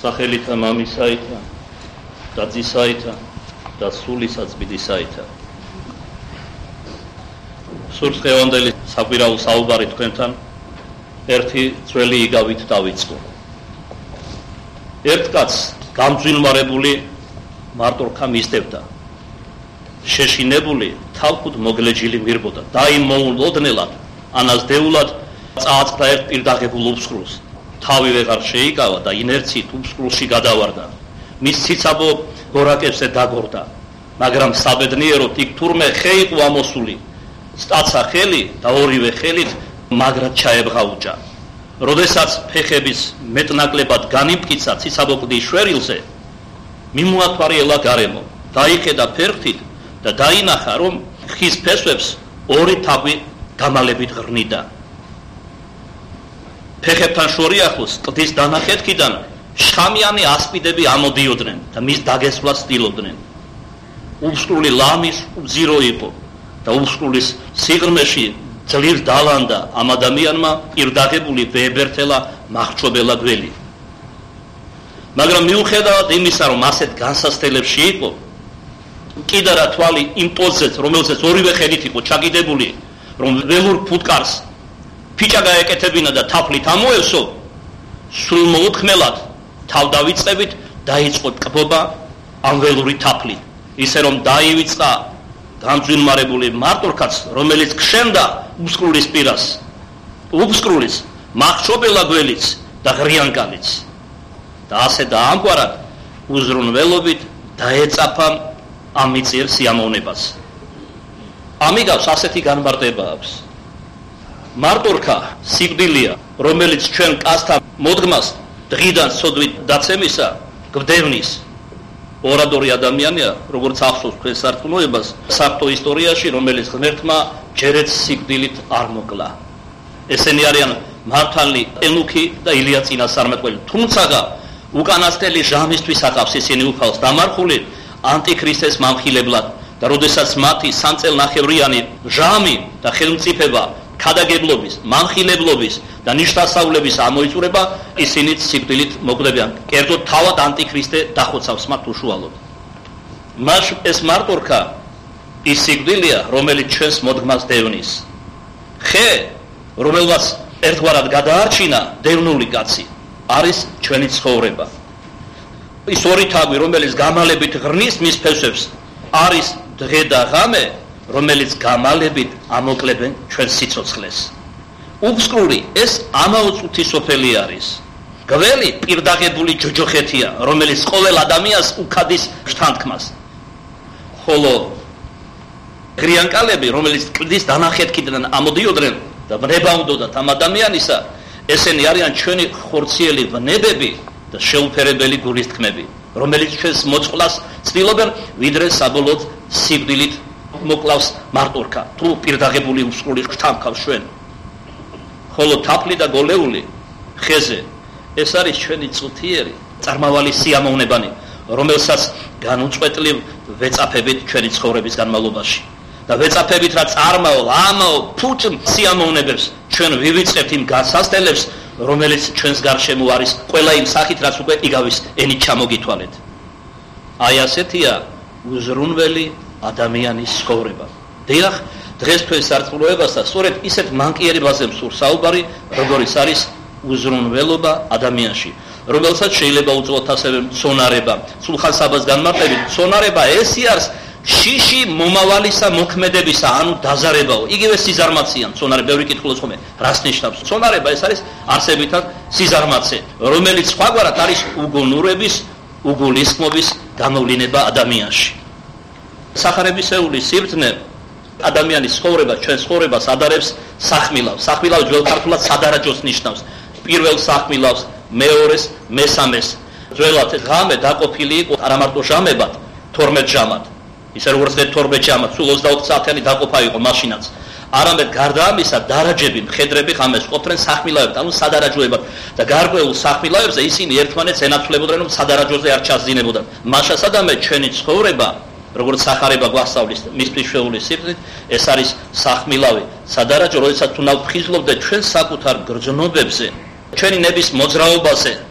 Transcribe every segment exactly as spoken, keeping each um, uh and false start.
სახელითა მამისაითა და ძისაითა და სულისა წმინდისაითა. სულ დღევანდელი საკვირაო საუბარი თქვენთან ერთი ძველი იგავით დავიწყო. ერთ კაცს გამძვინვარებული მარტორქა მისდევდა. შეშინებული თავკუთ მოგლეჯილი მირბოდა. დაიმოულოდნელად ანაზდეულად წააწყდა ერთ პირდაღებულ უფსკრულს. თავი ვეღარ შეიკავა და ინერციით უფსკრულში გადავარდა. მის ციცაბო გორაკებზე დაგორდა, მაგრამ საბედნიეროდ იქ თურმე ხე იყო ამოსული. სტაცა ხელი და ორივე ხელით მაგრად ჩაებღაუჭა. როდესაც ფეხების მეტნაკლებად განიმტკიცა ციცაბო კლდის შვერილზე, მიმოათვალიერა გარემო, დაიხედა ფერხთით და დაინახა, რომ ხის ფესვებს ორი თაგვი გამალებით ღრნიდა. ფეხებთან შორიახლოს კლდის დანახეთქიდან შხამიანი ასპიდები ამოდიოდნენ და მის დაგესვლას ცდილობდნენ. უფსკრული ლამის უძირო იყო და უფსკრულის სიღრმეში ძლივ დალანდა ამ ადამიანმა პირდაღებული ვეებერთელა მახრჩობელა გველი. მაგრამ მიუხედავად იმისა, რომ ასეთ განსასწრებლებში იყო, კიდარა თვალი იმ პოზიციაზე, რომელზეც ორივე ხელით იყო ჩაგიდებული, რომ ველურ ფუტკარს ფიჭა გაეკეთებინა და თაფლით ამოევსო, სულ მოუთხმელად თავ დავიწყებით დაიწყო ტკბობა ამ ველური თაფლით, ისე რომ დაივიწყა გამძვინვარებული მარტორქაც, რომელიც ქშენდა უფსკრულის პირას, უფსკრულის მახრჩობელა გველიც და ღრიანკალიც. და ასე და ამგვარად უზრუნველობით დაეწაფა ამ მიწიერ სიამოვნებას. ამიგავს ასეთი განმარტება აქვს. მარტორქა სიკვდილია, რომელიც ჩვენ კაცთა მოდგმას დღიდან სოდვით დაცემისა გვდევნის. ორადორი ადამიანია, როგორც ახსოვს თქვენ სარწმუნოებას, საფრთხო ისტორიაში, რომელიც ღმერთმა ჯერეც სიკვდილით არ მოკლა. ესენი არიან მართალი ენუქი და ილია წინასწარმეტყველი. თუმცა უკანასკნელი ჟამისთვის აკავს ისინი უფალს დამარხული ანტიქრისტეს მამხილებლად და როდესაც მათი სამწელნახევრიანი ჟამი და ხელმწიფება ქადაგებლობის, მამხილებლობის და ნიშნასავლების ამოიწურება, ისინიც სიკვდილით მოკლებიან. კერძოდ თავად ანტიქრისტე დახოცავს მათ უშუალოდ. მას ეს მარტორქა ის სიკვდილია, რომელიც ჩვენს მოდგმას დევნის. ხე, რომელსაც ერთგვარად გადაარჩინა დევნული კაცი, არის ჩვენი ცხოვრება. ის ორი თაგვი, რომელიც გამალებით ღრნის მის ფესვებს, არის დღე და ღამე, რომელიც გამალებით ამოკლებენ ჩვენ სიცოცხლეს. უფსკრული ეს ამაოწუთი სოფელი არის. გველი პირდაღებული ჯოჯოხეთია, რომელიც ყოველ ადამიანს უქადის შთანთქმას. ხოლო ღრიანკალები, რომელიც კლდის დანახეთქიდან ამოდიოდნენ და ბნება უნდათ ამ ადამიანისა, ესენი არიან ჩვენი ხორციელი ვნებები და შეუფერებელი გულის თქმები, რომელიც ჩვენს მოწყვლას ცდილობენ, ვიდრე საბოლოოდ სიკვდილით მოკლავს მარტორქა, თუ პირდაღებული უსკრული შთამქავს ჩვენ. ხოლო თაფლი და გოლეული ხეზე, ეს არის ჩვენი წუთიერი, წარმავალი სიამოვნებანი, რომელსაც განუწყვეტლივ ვეწაფებით ჩვენი ცხოვრების განმავლობაში. და ვეწაფებით რა წარმაო, ამაო, ფუჭ სიამოვნებებს ჩვენ ვივიწყებთ იმ განსასწრებლებს, რომელიც ჩვენს გარშემო არის, ყველა იმ სახით, რაც უკვე იგავის ენით ჩამოგითვალეთ. აი ასეთია უზრუნველი ადამიანის ცხოვრება. დიახ, დღეს თქვენ სარწმუნოებასთან სწორედ ისეთ მანკიერებაზე მსურს საუბარი, როგორიც არის უზრუნველობა ადამიანში, რომელსაც შეიძლება უწოდოთ ასევე მცონარება. სულხან-საბას განმარტებით, მცონარება ესი არის შიში მომავალისა მოქმედებისა, ანუ დაზარებაო. იგივე სიზარმაცეა, მცონარე ბევრი კითხულობს ხოლმე, რას ნიშნავს? მცონარება ეს არის არსებითად სიზარმაცე, რომელიც სხვაგვარად არის უგუნურების, უგულისხმობის გამოვლინება ადამიანში. სახარებისეული სიბრძნე ადამიანის ცხოვრება, ჩვენ ცხოვრებას ადარებს სახმილავს. სახმილავი ძველ ქართულად სადარაჯოს ნიშნავს. პირველ სახმილავს, მეორეს, მესამეს. ძველად ღამე დაყოფილი იყო არა მარტო ჟამებად, თორმეტ ჟამად. ისე როგორც თორმეტ ჟამად, სულ ოცდაოთხ საათიანი დაყოფა იყო მაშინაც. არამედ გარდა ამისა, დარაჯები, მხედრები ღამეს ყოფდნენ სახმილავებად, ანუ სადარაჯოებად და გარკვეულ სახმილავებზე ისინი ერთმანეთს ენაცვლებოდნენ, რომ სადარაჯოზე არ ჩასძინებოდან. მაშასადამე ჩვენი ცხოვრება, როგორც სახარება გვასწავლის მისთვის შეულის სიბრძნით, ეს არის სახმილავი, სადარაჯო, როდესაც უნდა ვფხიზლობდეთ ჩვენ საკუთარ გრძნობებზე, ჩვენი ნების მოძრაობაზე,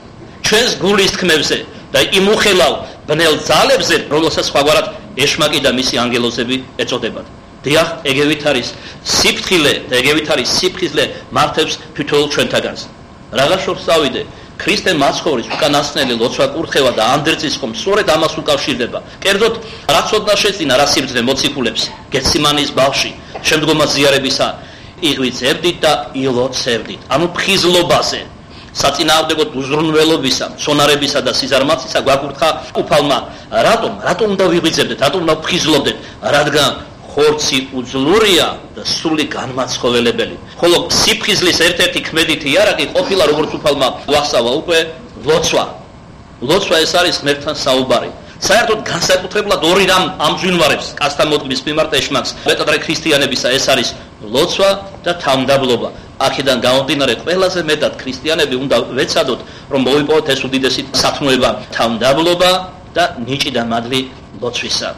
ჩვენს გულის თქმებზე და იმუხელავ ბნელ ძალებზე, რომელსაც სხვაგვარად ეშმაკი და მისი ანგელოზები ეწოდებათ. დიახ, ეგევით არის სიფრთხილე და ეგევით არის სიფხიზლე მართებს თითოეულ ჩვენთაგანს. Რაღაც შორს წავიდე, ქრისტე მაცხოვრის უკანასკნელი ლოცვა კურთხევა და ანდერძის ხომ სწორედ ამას უკავშირდება. კერძოდ, რა ცოდნა შეძინა რა სიბრძნე მოციქულებს გეციმანის ბაღში, შემდგომაც ზიარებისა იღვიძებდით და ილოცებდით. ანუ ფხიზლობაზე, საწინააღმდეგოდ უზრუნველობისა, მცონარებისა და სიზარმაცისა გვაკურთხა უფალმა. რატომ? რატომ უნდა ვიღვიძებდეთ? რატომ უნდა ვფხიზლობდეთ? რადგან ხორცი უძლურია და სული განმაცხოველებელი. ხოლო სიფხიზლის ერთ-ერთი ქმედითი იარაღი ყოფილა როგორც უფალმა უახსავა უკვე ლოცვა. ლოცვა ეს არის ღმერთთან საუბარი. საერთოდ განსაკუთრებულად ორი რამ ამძვინვარებს კაცთან მოდგმის მიმართ ეშმაკს. მეტადრე ქრისტიანებისა ეს არის ლოცვა და თავმდაბლობა. აქედან გამომდინარე ყველაზე მეტად ქრისტიანები უნდა ვეცადოთ, რომ მოვიპოვოთ ეს უდიდესი სათნოება თავმდაბლობა და ნიჭი და მადლი ლოცვისა.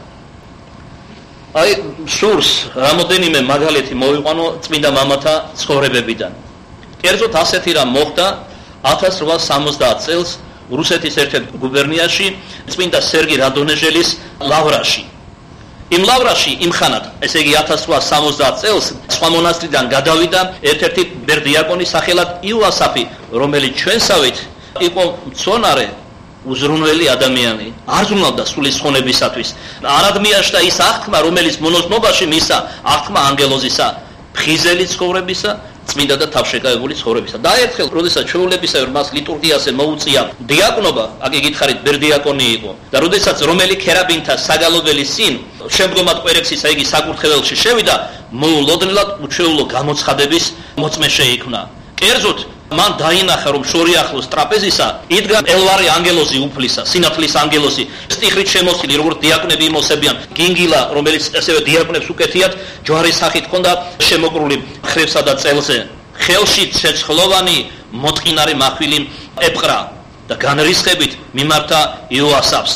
აი, სურს რამოდენიმე მაგალითი მოვიყვანო წმინდა მამათა ცხოვრებებიდან. კერძოდ ასეთი რამ მოხდა ათას რვაას სამოცდაათ წელს რუსეთის ერთ-ერთ გუბერნიაში წმინდა სერგი რადონეჟელის ლავრაში. იმ ლავრაში იმხანად, ესე იგი ათას რვაას სამოცდაათ წელს სხვა მონასტრიდან გადავიდა ერთ-ერთი ბერდიაკონი სახელად იუასაფი, რომელიც ჩვენსავით იყო მცონარე უზრუნველი ადამიანი, არ ზრუნავდა სულის ხონებისათვის. არადმიაშდა ის აღთქმა, რომელიც მონოზნობაში მისცა აღთქმა ანგელოზისა, ფხიზელი ცხოვრებისა, წმინდა და თავშეკავებული ცხოვრებისა. და ერთხელ, როდესაც ჩვეულებისეულ მას ლიტურგიაზე მოუწია დიაკნობა, აქ გითხარით ბერდიაკონი იყო. და როდესაც რომელი ქერაბინთა საგალობელი წინ, შემდგომად კვერექსისა იგი საკურთხეველში შევიდა, მოულოდნელად უჩვეულო გამოცხადების მოწმე შეიქმნა. კერძოდ მან დაინახა, რომ შორი ახლოს ტრაპეზისა იდგა ელვარი ანგელოზი უფლისა, სინათლის ანგელოზი, სტიხრით შემოსილი, როგორც დიაკვნები იმოსებიან, გინგილა, რომელიც ასევე დიაკვნებს უკეთიათ, ჯვარის სახით ჰქონდა შემოკრული ხრებსა და წელზე. ხელში ცეცხლოვანი მოტყინარი მახვილი ეპყრა და განრისხებით მიმართა იუასაფს.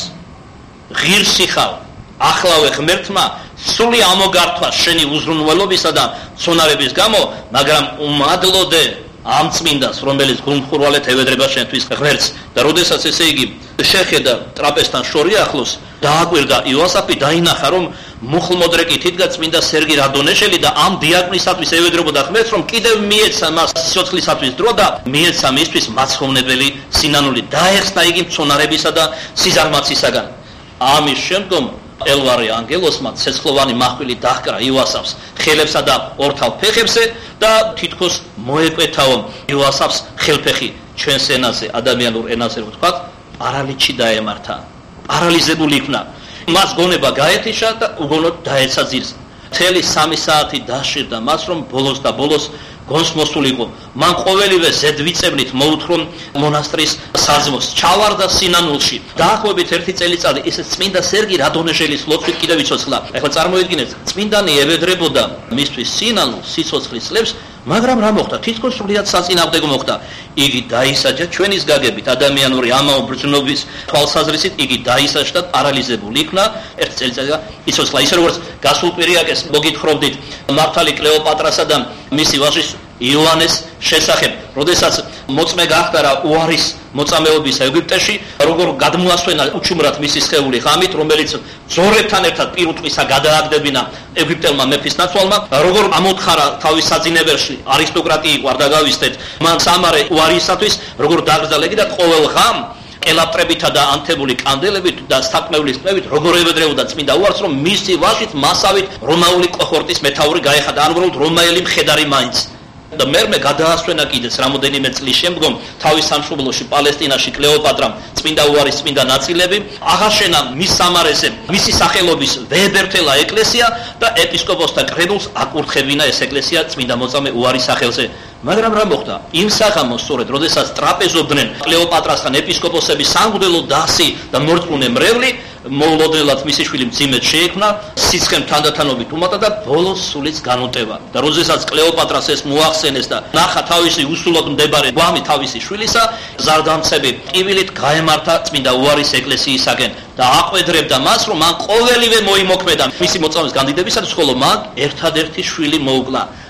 ღირსი ხავ, ახლავე ღმერთმა სული ამოგართვა შენი უზრუნველობისა და მცონარების გამო, მაგრამ უმადლოდე ამ წმინდას, რომელიც გულმხურვალედ ევედრება შენთვის ღმერთს. და როდესაც ესე იგი შეხედა ტრაპეზთან შორი ახლოს, დააკვირდა იუასაფი, დაინახა, რომ მუხლმოდრეკით იდგა წმინდა სერგი რადონეჟელი და ამ დიაკვნისათვის ევედრებოდა ღმერთს, რომ კიდევ მიეცა მას სიცოცხლისათვის დრო და მიეცა მისთვის მაცხოვრებელი სინანული. დაეხსნა იგი მცონარებისა და სიზარმაცისაგან. ამის შემდგომ ელვარი ანგელოსმა ცეცხლოვანი მახვილი დაჰკრა იუასაფს ხელებსა და ორთავ ფეხებზე და თითქოს მოეკვეთაო იუასაფს ხელფეხი ჩვენს ენაზე, ადამიანურ ენაზე ვთქვათ, პარალიჩი დაემართა. პარალიზებული იქნა. მას გონება გაეთიშა და უგონოდ დაეცა ძირს. მთელი სამი საათი დაშირდა მას, რომ ბოლოს და ბოლოს გონს მოსულიყო. მან ყოველივე ზედვიწევნით მოუთხრა მონასტრის საზმოს, ჩავარდა სინანულში. დაახლოებით ერთი წელიწადი ისე წმინდა სერგი რადონეჟელის ლოცვით კიდევ იცოცხლა. ეხლა წარმოიდგინეთ, წმინდანი ევედრებოდა მისთვის სინანულ სიცოცხლის წლებს, მაგრამ რა მოხდა? თითქოს სრულიად საწინააღმდეგო მოხდა. იგი დაისაჯა ჩვენის გაგებით, ადამიანური ამაო ბრძნობის თვალსაზრისით, იგი დაისაჯა და პარალიზებული იქნა. ერთ წელიწადია იცოცხლა. ისე როგორც გასულ კვირიაკეს მოგითხრობდით მართალი კლეოპატრასა და მისი ვაჟის იოანეს შესახებ, როდესაც მოწმე გახდა რა უარის მოწამეობისა ეგვიპტეში, როგორ გადმოასვენა უჩუმრად მისი სხეული ღამით, რომელიც ძორებთან ერთად პირუტყვისა გადააგდებინა ეგვიპტელმა მეფის ნაცვალმა, როგორ ამოთხარა თავის საძინებელში არისტოკრატიი ყარ და გავისტეთ მან სამარე უარისათვის, როგორ დაგრძელა და ყოველ ღამ ელაპტრებითა და ანთებული კანდელებით და სტაკმევლის წვევით როგორ ევედრებოდა წმინდა უარს, რომ მისი ვაჟით მასავით რომაული კოჰორტის მეთაური გაეხადა, ანუ უბრალოდ რომაელი მხედარი მაინც. და მერმე გადაასვენა კიდეც რამოდენიმე წლის შემდგომ თავის სამშობლოში პალესტინაში კლეოპატრამ წმინდა უარის წმინდა ნაწილები, აღაშენა მის სამარეზე მისი სახელობის ვეებერთელა ეკლესია და ეპისკოპოსთა კრებულს აკურთხებინა ეს ეკლესია წმინდა მოწამე უარის სახელზე. მაგრამ რა მოხდა? იმ საღამოს სწორედ, როდესაც ტრაპეზობდნენ კლეოპატრასთან ეპისკოპოსები, სამღვდელო დასი და მორწმუნე მრევლი, მოულოდნელად მისი შვილი მძიმედ შეექმნა, სიცხემ თანდათანობით უმატა და ბოლოს სულიც განუტევა. და როდესაც კლეოპატრას ეს მოახსენეს და ნახა თავისი უსულოდ მდებარე გვამი თავისი შვილისა, ზარდამცები ტკივილით გაემართა წმინდა უარის ეკლესიისაკენ და აყვედრებდა მას, რომ მან ყოველივე მოიმოქმედა მისი მოწამის განდიდებისათვის, ხოლო მან ერთადერთი შვილი მოუკლა.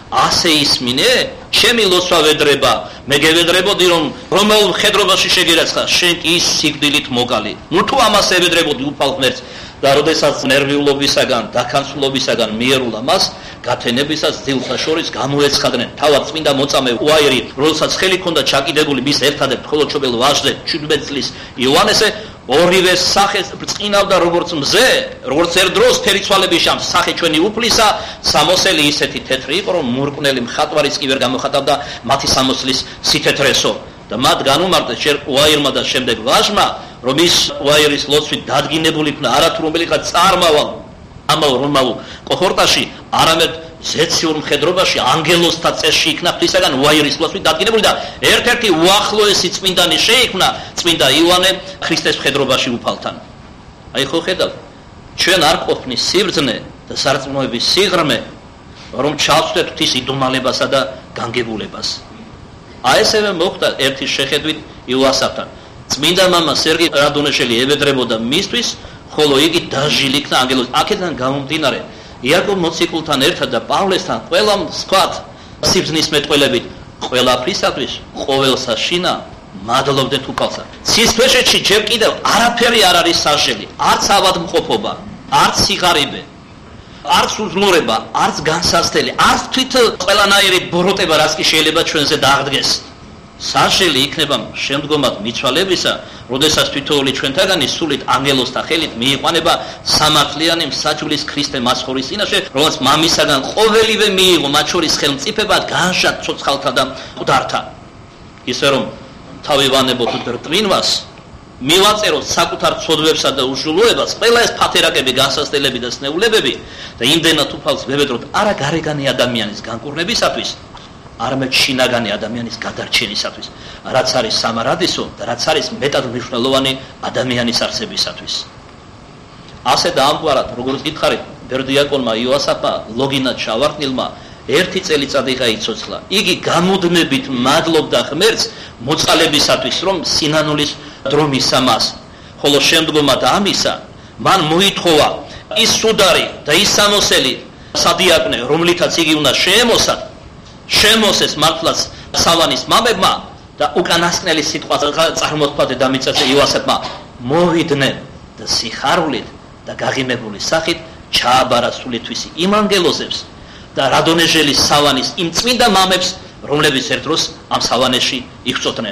ასე ისმინე, ჩემი ლოცვა ვედრება, მე გევედრებოდი რომ რომელ მხედრობაში შეგერაცხა, შენ კი ის სიკვდილით მოკალი. ნუ თუ ამას ევედრებოდი უფალ ღმერთს და როდესაც ნერვიულობისაგან, დაქანცულობისაგან მიერულა მას, გათენებისას ძილთა შორის გამოეცხადნენ. თავად წმინდა მოწამე უაირი, როდესაც ხელი ჰქონდა ჩაკიდებული მის ერთადერთ ხოლოჩობილ ვაჟზე, შვიდმეტ წლის იოანესე, ორივე სახეს ბრწყინავდა როგორც მზე, როგორც ერთ დროს ფერიცვალების შამს, სახე ჩვენი უფლისა, სამოსელი ისეთი თეთრი იყო, რომ მურკვნელი მხატვარიც კი ვერ გამოხატავდა მათი სამოსლის სითეთრესო. და მათ განუმარტეს შენ უაირმა და შემდეგ ვაჟმა, რომ ის უაირის ლოცვით დადგინებული იქნა არათუ რომელიღაც წარმავალ ამავ რომაულ კოჰორტაში, არამედ ზეციურ მხედრობაში ანგელოსთა წესში იქნა ღვთისაგან უაირის ლოცვით დადგინებული და ერთ-ერთი უახლოესი წმინდანი შეიქმნა წმინდა იოანე ქრისტეს მხედრობაში უფალთან. აი ხო ხედავთ, ჩვენ არ ყოფნის სიბრძნე და სარწმუნოების სიღრმე, რომ ჩავწვდეთ ღვთის იდუმალებასა და განგებულებას. აი ესევე მოხდა ერთის შეხედვით იოასაფთან. წმინდა მამა სერგი რადონეშელი ევედრებოდა მისთვის, ხოლო იგი დაჟილი იქნა ანგელოზ. აქედან გამომდინარე, იაკობ მოციქულთან ერთად და პავლესთან ყველა მსხვათ სიბრძნის მეტყველებით ყველაფრისათვის ყოველსა შინა მადლობდეთ უფალსა. ცისფეშეთში ჯერ კიდევ არაფერი არ არის სასჯელი, არც ავადმყოფობა, არც სიღარიბე, არც უზნურება, არც განსაცდელი, არც თვით ყველანაირი ბოროტება, რაც კი შეიძლება ჩვენზე დააღდგეს. სასჯელი იქნება შემდგომად მიცვალებისა, როდესაც თითოეული ჩვენთაგანი სულით ანგელოზთა ხელით მიიყვანება სამართლიანი მსაჯულის ქრისტე მასხორის წინაშე, რომელსაც მამისაგან ყოველივე მიიღო, მათ შორის ხელმწიფება, განშად ცოცხალთა და მკვდართა. ისე რომ თავი ვანებოთ რტვინვას, მივაწეროთ საკუთარ ცოდვებსა და უშულოებას, ყველა ეს ფათერაკები, განსაცდელები და სნეულებები და იმდენად უფალს ვევედროთ არა გარეგანი ადამიანის განკურნებისათვის, არამედ შინაგანი ადამიანის გადარჩენისათვის, რაც არის სამარადისო და რაც არის მეტად მნიშვნელოვანი ადამიანის არსებისათვის. ასე და ამგვარად, როგორც გითხარით, ბერდიაკონმა იოასაფა ლოგინად ჩავარდნილმა ერთი წელიწადი გაიცოცხლა. იგი გამუდმებით მადლობდა ღმერთს მოწყალებისათვის, რომ სინანულის დრო მისცა მას. ხოლო შემდგომად ამისა, მან მოითხოვა ის სუდარი და ის სამოსელი სადიაკვნე, რომლითაც იგი უნდა შეემოსათ, შემოსეს მართლაც სავანის მამებმა და უკანასკნელი სიტყვა წარმოთქვა დედამიწაზე იოასეფმა, მოვიდნენ და სიხარულით და გაღიმებული სახით ჩააბარა სულითვისი იმ ანგელოზებს და რადონეჟელის სავანის იმ წმინდა მამებს, რომლებიც ერთ დროს ამ სავანეში იხწოდნენ.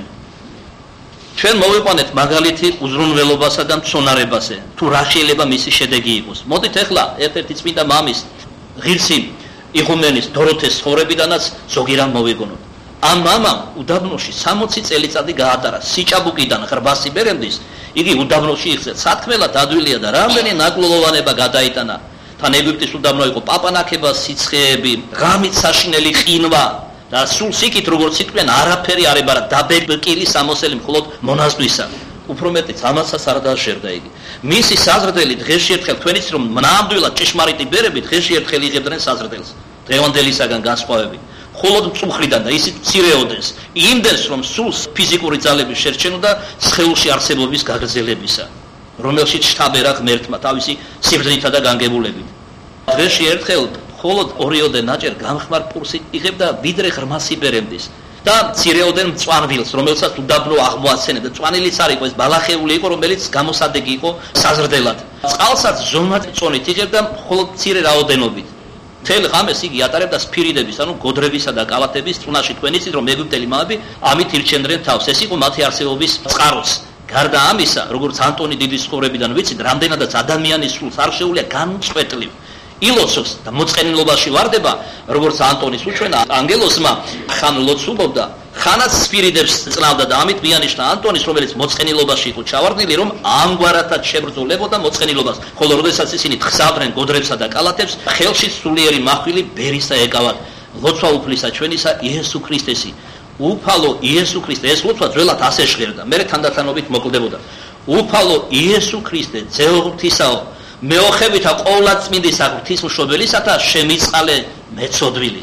ჩვენ მოვიყვანეთ მაგალითი უზრუნველობასა და მცონარებაზე, თუ რა შეიძლება მისი შედეგი იყოს. მოდით ახლა ერთ-ერთი წმინდა მამის ღირსი იღუმენის დოროთეს ცხოვრებიდანაც ზოგი რამ მოვიგონოთ. ამ მამამ უდაბნოში სამოცი წელიწადი გაატარა, სიჭაბუკიდან ღრმა სიბერემდის იგი უდაბნოში იხსნა. სათქმელად ადვილია და რამდენი ნაკლოვანება გადაიტანა. თან ეგვიპტის უდაბნო იყო პაპანაკება, სიცხეები, ღამით საშინელი ყინვა და სულ სიკით როგორც სიტყვიან არაფერი არ ებარა, დაბეკილი სამოსელი მხოლოდ მონაზვნისა. უფრო მეტიც ამასაც არ დააშერდა იგი. მისი საზრდელი დღეში ერთხელ თქვენიც რომ ნამდვილად ჭეშმარიტი ბერები დღეში ერთხელ იღებდნენ საზრდელს. დღევანდელისაგან განსხვავებით. მხოლოდ მწუხრიდან და ისიც მცირეოდეს, იმდენს რომ სულ ფიზიკური ძალების შერჩენოდა სხეულში არსებობის გაგრძელებისა, რომელშიც შთაბერა ღმერთმა თავისი სიბრძნითა და განგებულებით. დღეში ერთხელ მხოლოდ ორიოდე ნაჭერ გამხმარ პურსით იღებდა ვიდრე ღრმა სიბერემდის და მცირეოდენ მწვანვილს, რომელსაც უდაბნო აღმოაცენებდა და მწვანილიც არ იყო, ეს ბალახეული იყო, რომელიც გამოსადეგი იყო საზრდელად. წყალსაც ზომად წონით იღებდა მხოლოდ მცირე რაოდენობით. მთელ ღამეს იგი ატარებდა სფირიდების, ანუ გოდრებისა და კალათების წუნაში. თქვენ იცით რომ ეგვიპტელი მამები ამით ირჩენდნენ თავს, ეს იყო მათი არსებობის წყაროც. გარდა ამისა, როგორც ანტონი დიდის ცხოვრებიდან ვიცით, რამდენადაც ადამიანის სულს არ შეუძლია განუწყვეტლივ ილოცოს და მოწყენილობაში ვარდება, როგორც ანტონის უჩვენა ანგელოზმა ხან ლოცულობდა, ხანაც სფირიდებს წნავდა და ამით მიანიშნა ანტონის, რომელიც მოწყენილობაში იყო ჩავარდნილი, რომ ამგვარადაც შებრძოლებოდა მოწყენილობას, ხოლო როდესაც ისინი თხსავდნენ გოდრებსა და კალათებს, ხელში სულიერი მახვილი ბერისა ეკავათ, ლოცვა უფლისა ჩვენისა იესო ქრისტესი. უფალო იესო ქრისტე, ეს ლოცვა ძველად ასე ჟღერდა, მერე თანდათანობით მოკლდებოდა. უფალო იესო ქრისტე, ძეო ღვთისაო, მეოხებითა ყოვლადწმინდისა ღვთისმშობელისათა შემიწყალე მეცოდვილი.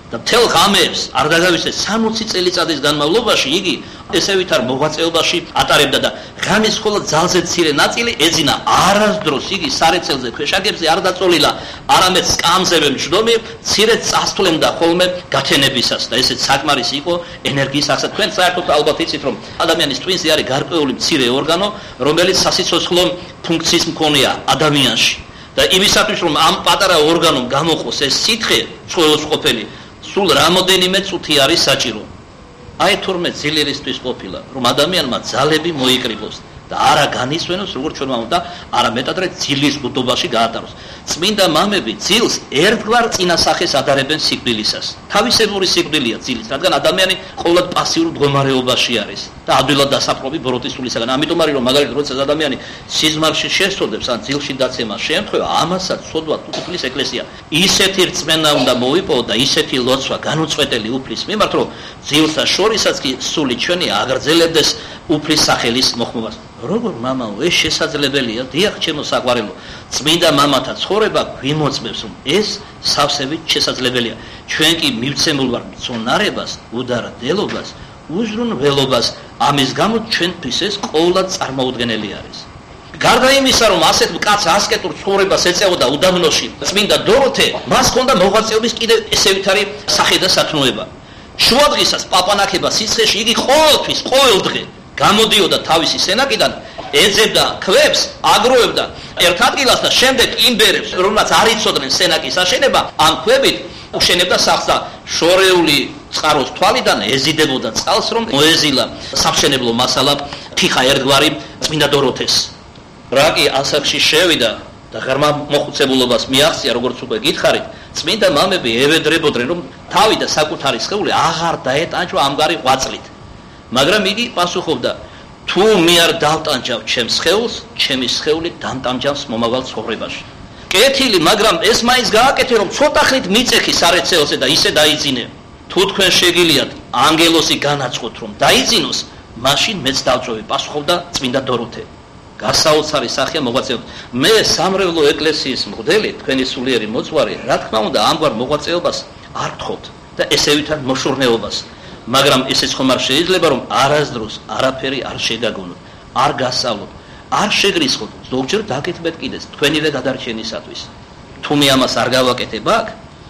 და მთელ ღამეებს არ დაგავიწყდეს სამოცი წელიწადის განმავლობაში იგი ესე ვითარ მოღვაწეობაში ატარებდა და ღამის მხოლოდ ძალზე მცირე ნაწილი ეძინა. არასდროს იგი სარეცელზე ქვეშაგებზე არ დაწოლილა, არამედ სკამზე მჯდომი მცირე წასვლენდა ხოლმე გათენებისას და ესეც საკმარისი იყო ენერგიის ახსნა. თქვენ საერთოდ ალბათ იცით რომ ადამიანის ტვინზე არის გარკვეული მცირე ორგანო, რომელიც სასიცოცხლო ფუნქციის მქონეა ადამიანში. და იმისათვის რომ ამ პატარა ორგანომ გამოყოს ეს სითხე ცხოველსყოფელი სულ რამოდენიმე წუთი არის საჭირო. აი თორმეტ ძილერისთვის ყოფილა რომ ადამიანმა ძალები მოიკრიბოს და არა განისვენოს როგორც ჩვენმა უნდა, არამეტადრე ძილის ბუდობაში გაატაროს. წმინდა მამები ძილს ერთგვარ წინასახეს ადარებენ სიკვდილისას. თავისებური სიკვდილია ძილის, რადგან ადამიანი ყოველად პასიურ მდგომარეობაში არის და ადვილად დასაპყრობი ბოროტის სულისაგან. ამიტომ არის რომ მაგალითად როდესაც ადამიანი სიზმარში შესწოდებს ან ძილში დაცემას შეემთხვევა, ამასაც ცოდვად უფლის ეკლესია ისეთი რწმენა უნდა მოიპოვო და ისეთი ლოცვა განუწყვეტელი უფლის მიმართ, რომ ძილსა შორისაც კი სული ჩვენი აგრძელებდეს უფლის სახელის მოხმობას. როგორ მამაო, ეს შესაძლებელია? დიახ, ჩემო საყვარელო, წმინდა მამათა ცხოვრება გვიმოწმებს, რომ ეს სავსებით შესაძლებელია. ჩვენ კი მივცემულ ვართ მწონარებას, უდარდელობას, უზრუნველობას, ამის გამო ჩვენთვის ეს ყოველად წარმოუდგენელი არის. გარდა იმისა, რომ ასეთ მკაცრ ასკეტურ ცხოვრებას ეწეოდა უდაბნოში წმინდა დოროთე, მას ჰქონდა მოღვაწეობის კიდევ ესევითარი სახე და სათნოება. შუადღისას პაპანაკება სიცხეში იგი ყოველთვის, ყოველ დღე გამოდიოდა თავისი სენაკიდან, ეძებდა ქვებს, აგროვებდა ერთ ადგილას და შემდეგ იმ ბერებს, რომლაც არ იცოდნენ სენაკის აშენება, ამ ქვებით უშენებდა სახლს და შორეული წყაროს თვალიდან ეზიდებოდა წყალს, რომ მოეზილა სამშენებლო მასალა თიხა ერთგვარი წმინდა დოროთეს. რა კი ასაკში შევიდა და ღრმა მოხუცებულობას მიაღწია, როგორც უკვე გითხარით, წმინდა მამები ევედრებოდნენ, რომ თავი და საკუთარი სხეული აღარ დაეტანჯვა ამგვარი ღვაწლით. მაგრამ იგი პასუხობდა, თუ მე არ დავტანჯავ ჩემს სხეულს, ჩემი სხეული დამტანჯავს მომავალ ცხოვრებაში. კეთილი, მაგრამ ეს მაინც გააკეთე, რომ ცოტა ხნით მიწეხი სარეცელზე და ისე დაიძინე. თუ თქვენ შეგიძლიათ ანგელოსი განაცხოთ, რომ დაიძინოს, მაშინ მეც დავწოვე, პასუხობდა წმინდა დოროთე. გასაოცარი სახეა მოღვაწეობა. მე სამრევლო ეკლესიის მღვდელი, თქვენი სულიერი მოძღვარი, რა თქმა უნდა, ამგვარ მოღვაწეობას არ გთხოვთ და ესევითარ მოშურნეობას. მაგრამ ესეც ხომ არ შეიძლება, რომ არასდროს არაფერი არ შეგაგონოთ, არ გასწავლოთ, არ შეგრისხოთ, ზოგჯერ დაგეთმეთ კიდეც თქვენივე გადარჩენისათვის. თუ მე ამას არ გავაკეთებ აქ,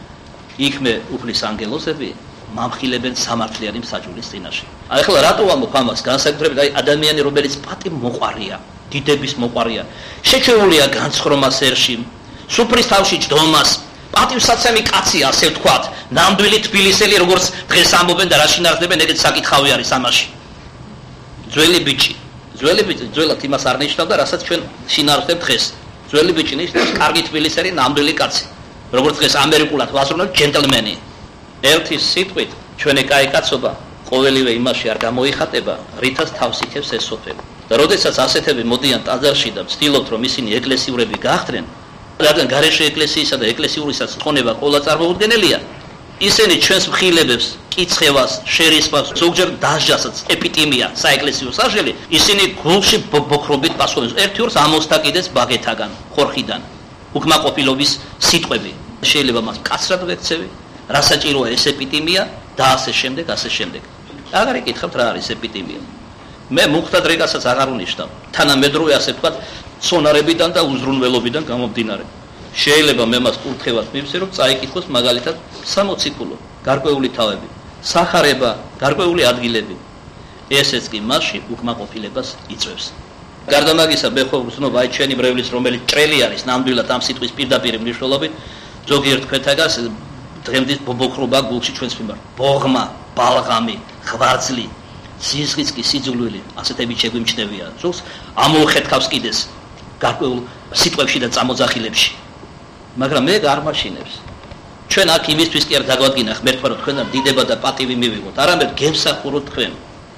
იქ მე უფლის ანგელოზები მამხილებენ სამართლიანი მსაჯულის წინაშე. აი ახლა რატო ვამბობ ამას? განსაკუთრებით აი ადამიანი, რომელიც პატიმ მოყვარია, დიდების მოყვარია, შეჩეულია განცხრომას ერში, სუფრის თავში ჯდომას, პატივსაცემი კაცია, ასე ვთქვათ, ნამდვილი თბილისელი, როგორც დღეს ამბობენ და რა შინაარსდებენ, ეგეც საკითხავი არის ამაში. ძველი ბიჭი, ძველი ბიჭი, ძველად იმას არ ნიშნავდა, რასაც ჩვენ შინაარსდებთ დღეს. ძველი ბიჭი ნიშნავს კარგი თბილისელი, ნამდვილი კაცი. როგორც დღეს ამერიკულად ვაზრუნავთ, ჯენტლმენი. ერთი სიტყვით, ჩვენი კაი კაცობა ყოველივე იმაში არ გამოიხატება, რითაც თავს იქებს ეს სოფელი. და როდესაც ასეთები მოდიან ტაძარში და ცდილობთ, რომ ისინი ეკლესიურები გახდნენ, რადგან გარეშე ეკლესიისა და ეკლესიურისას ხონება ყოველად წარმოუდგენელია, ისინი ჩვენს მხილებებს, კიცხევას, შერისხმას, ზოგჯერ დასჯასაც, ეპიტიმია, საეკლესიო სასჯელი, ისინი გულში ბოქრობით პასუხობენ. ერთი ორს ამოსდა კიდეც ბაგეთაგან, ხორხიდან, უკმაყოფილობის სიტყვები. შეიძლება მას კაცრად ვექცევი, რა საჭიროა ეს ეპიტიმია და ასე შემდეგ, ასე შემდეგ. აღარ იკითხავთ რა არის ეპიტიმია. მე მუხტად რეგასაც აღარ უნიშნავ. თანამედროვე ასე ვთქვათ, ცონარებიდან და უზრუნველობიდან გამომდინარე. შეიძლება მე მას კურთხევას მივცე, რომ წაიკითხოს მაგალითად სამოციქულო, გარკვეული თავები, სახარება, გარკვეული ადგილები. ესეც კი მასში უკმაყოფილებას იწვევს. გარდა მაგისა, მე ხო ვზნობ აი ჩვენი მრევლის, რომელიც ჭრელი არის ნამდვილად ამ სიტყვის პირდაპირ მნიშვნელობით, ზოგიერთ ქვეთაგას დღემდე ბობოქრობა გულში ჩვენს მიმართ. ბოღმა, ბალღამი, ღვაწლი, სიზღიც კი სიძულვილი, ასეთები შეგვიმჩნევია. ზოგს ამოუხეთქავს კიდეს გარკვეულ სიტყვებში და წამოძახილებში. მაგრამ მე გარმაშინებს. ჩვენ აქ იმისთვის კი არ დაგვადგინა ღმერთმა, რომ თქვენთან დიდება და პატივი მივიღოთ, არამედ გემსახუროთ თქვენ.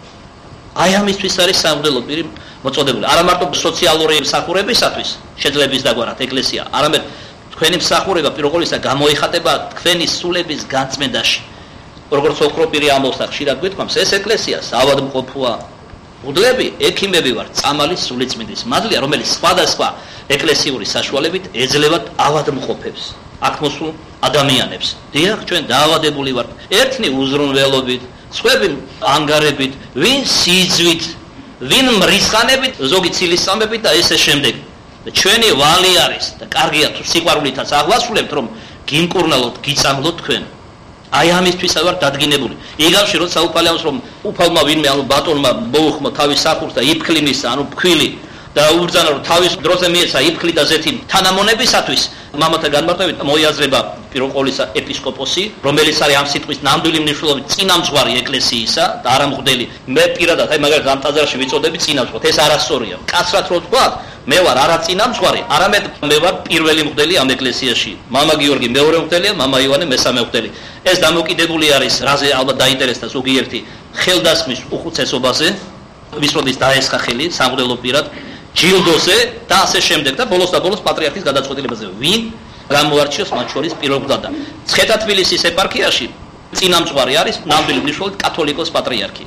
აი ამისთვის არის სამღვდელო პირი მოწოდებული. არა მარტო სოციალური მსახურებისათვის შეძლების დაგვარათ ეკლესია, არამედ თქვენი მსახურება პირველყოლისა გამოიხატება თქვენი სულების განწმენდაში. როგორც ოქროპირი ამბობს და ხშირად გვითქვამს, ეს ეკლესია ავადმყოფოა. მღვდლები, ექიმები ვარ, წამალი სულიწმინდის მადლია, რომელიც სხვადასხვა ეკლესიური საშუალებით ეძლევათ ავადმყოფებს. აქ მოსულ ადამიანებს. დიახ, ჩვენ დაავადებული ვართ. ერთნი უზრუნველობით, სხვები ანგარებით, ვინ სიძვით, ვინ მრისხანებით, ზოგი ცილისწამებით და ესე შემდეგ. ჩვენი ვალი არის და კარგია თუ სიყვარულითაც აღვასრულებთ, რომ გიმკურნალოთ, გიწამლოთ თქვენ. აი ამისთვის ვარ დადგინებული. იგავში როცა უფალებს რომ უფალმა ვინმე ანუ ბატონმა მოუხმო თავის სახურს და იფქლიმისა, ანუ ფქვილი და უბრძანა რომ თავის დროზე მიეცა იფქლი და ზეთი თანამონებისათვის მამათა განმარტებით მოიაზრება პირველ ყოვლისა ეპისკოპოსი, რომელიც არის ამ სიტყვის ნამდვილი მნიშვნელობით წინამძღვარი ეკლესიისა და არამღვდელი. მე პირადად აი მაგალითად ამ ტაძარში ვიწოდები წინამძღვარი. ეს არასწორია. კაცრად რო თქვა, მე ვარ არა წინამძღვარი, არამედ მე ვარ პირველი მღვდელი ამ ეკლესიაში. მამა გიორგი მეორე მღვდელია, მამა ივანე მესამე მღვდელი. ეს დამოკიდებული არის, რაზე ალბათ დაინტერესდა ზოგიერთი ხელდასხმის უხუცესობაზე, ვის როდის დაესხა ხელი სამღვდელო პირად, ჯილდოზე და ასე შემდეგ და ბოლოს და ბოლოს პატრიარქის გადაწყვეტილებაზე. ვინ გამოარჩიოს მათ შორის პირველ მღვდელად. ცხეთა თბილისის ეპარქიაში წინამძღვარი არის ნამდვილი მნიშვნელობით კათოლიკოს პატრიარქი.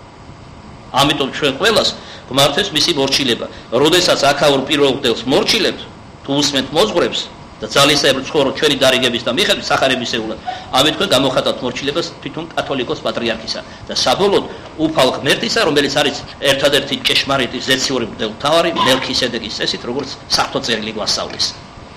ამიტომ ჩვენ ყველას გვმართებს მისი მორჩილება. როდესაც აქაურ პირველ მღვდელს მორჩილებთ, თუ უსმენთ მოძღვრებს და ძალისებრ ცხოვრობ ჩვენი დარიგების და მიხედვით სახარებისეულად, ამით თქვენ გამოხატავთ მორჩილებას თვითონ კათოლიკოს პატრიარქისა და საბოლოოდ უფალ ღმერთისა, რომელიც არის ერთადერთი ჭეშმარიტი ზეციური მღვდელმთავარი მელქისედეკის წესით, როგორც საღვთო წერილი გვასწავლის.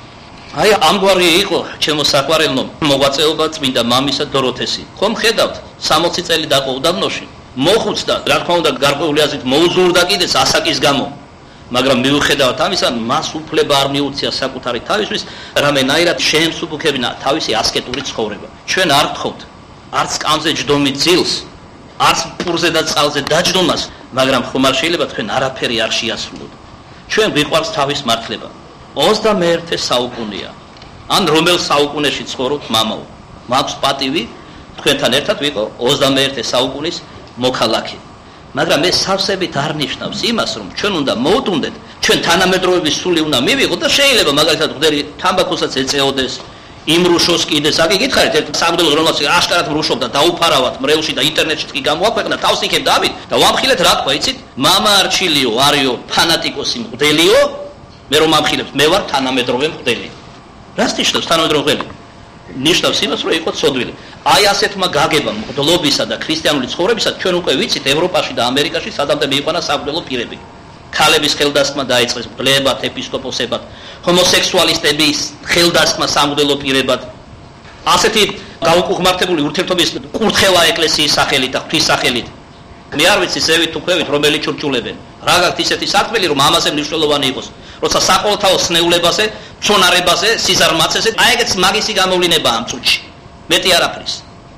აი ამგვარი იყო ჩემო საყვარელო მოღვაწეობა წმინდა მამისა დოროთესი. ხომ ხედავთ სამოცი წელი დაყო უდაბნოში, მოხუცდა, რა თქმა უნდა გარკვეული აზრით მოუზურდა კიდეც ასაკის გამო. მაგრამ მიუხედავად ამისა, მას უფლება არ მიუწია საკუთარი თავისთვის, რამენაირად შეემსუბუქებინა თავისი ასკეტური ცხოვრება. ჩვენ არ გთხოვთ არც კამზე ჯდომით ძილს, არც პურზე და წყალზე დაჯდომას, მაგრამ ხომ არ შეიძლება თქვენ არაფერი არ შეასრულოთ. ჩვენ გვიყვარს თავის მართლება. ოცდამეერთე საუკუნეა. ან რომელ საუკუნეში ცხოვრობთ მამაო? მაქვს პატივი თქვენთან ერთად ვიყო ოცდამეერთე საუკუნის მოქალაქე. მაგრამ ეს სავსებით არ ნიშნავს იმას, რომ ჩვენ უნდა მოვტუნდეთ, ჩვენ თანამედროვეების სული უნდა მივიღოთ და შეიძლება მაგალითად ღვთელი თამბაქოსაც ეწეოდეს, იმრუშოს კიდე საგი გითხარით ერთ სამღვდელოს რომელსაც აშკარად მრუშობდა დაუფარავად მრევლში და ინტერნეტში კი გამოაქვეყნა თავს იქებ დავით და ვამხილეთ რა თქვა იცით? მამა არჩილიო არიო ფანატიკოსი მღვდელიო, მე რომ ამხილებთ მე ვარ თანამედროვე მღვდელი. რას ნიშნავს თანამედროვე მღვდელი? ნიშნავს იმას, რომ იყო ცოდვილი. აი ასეთმა გაგებამ მღვდლობისა და ქრისტიანული ცხოვრებისა ჩვენ უკვე ვიცით ევროპაში და ამერიკაში სადამდე მიიყვანა სამღვდელო პირები. ქალების ხელდასხმა დაიწყეს მღვდლებად, ეპისკოპოსებად, ჰომოსექსუალისტების ხელდასხმა სამღვდელო პირებად. ასეთი გაუკუღმართებული ურთიერთობის კურთხევა ეკლესიის სახელით და ღვთის სახელით. მე არ ვიცი ზევით თუ ქვევით რომელი ჩურჩულებენ. რა გაქვთ ისეთი საქმელი რომ ამაზე მნიშვნელოვანი იყოს. როცა საყოველთაო სნეულებაზე, ჩონარებაზე, სიზარმაცეზე, აი ეგეც მაგისი გამოვლინება ამ წუთში. მეტი არაფრის.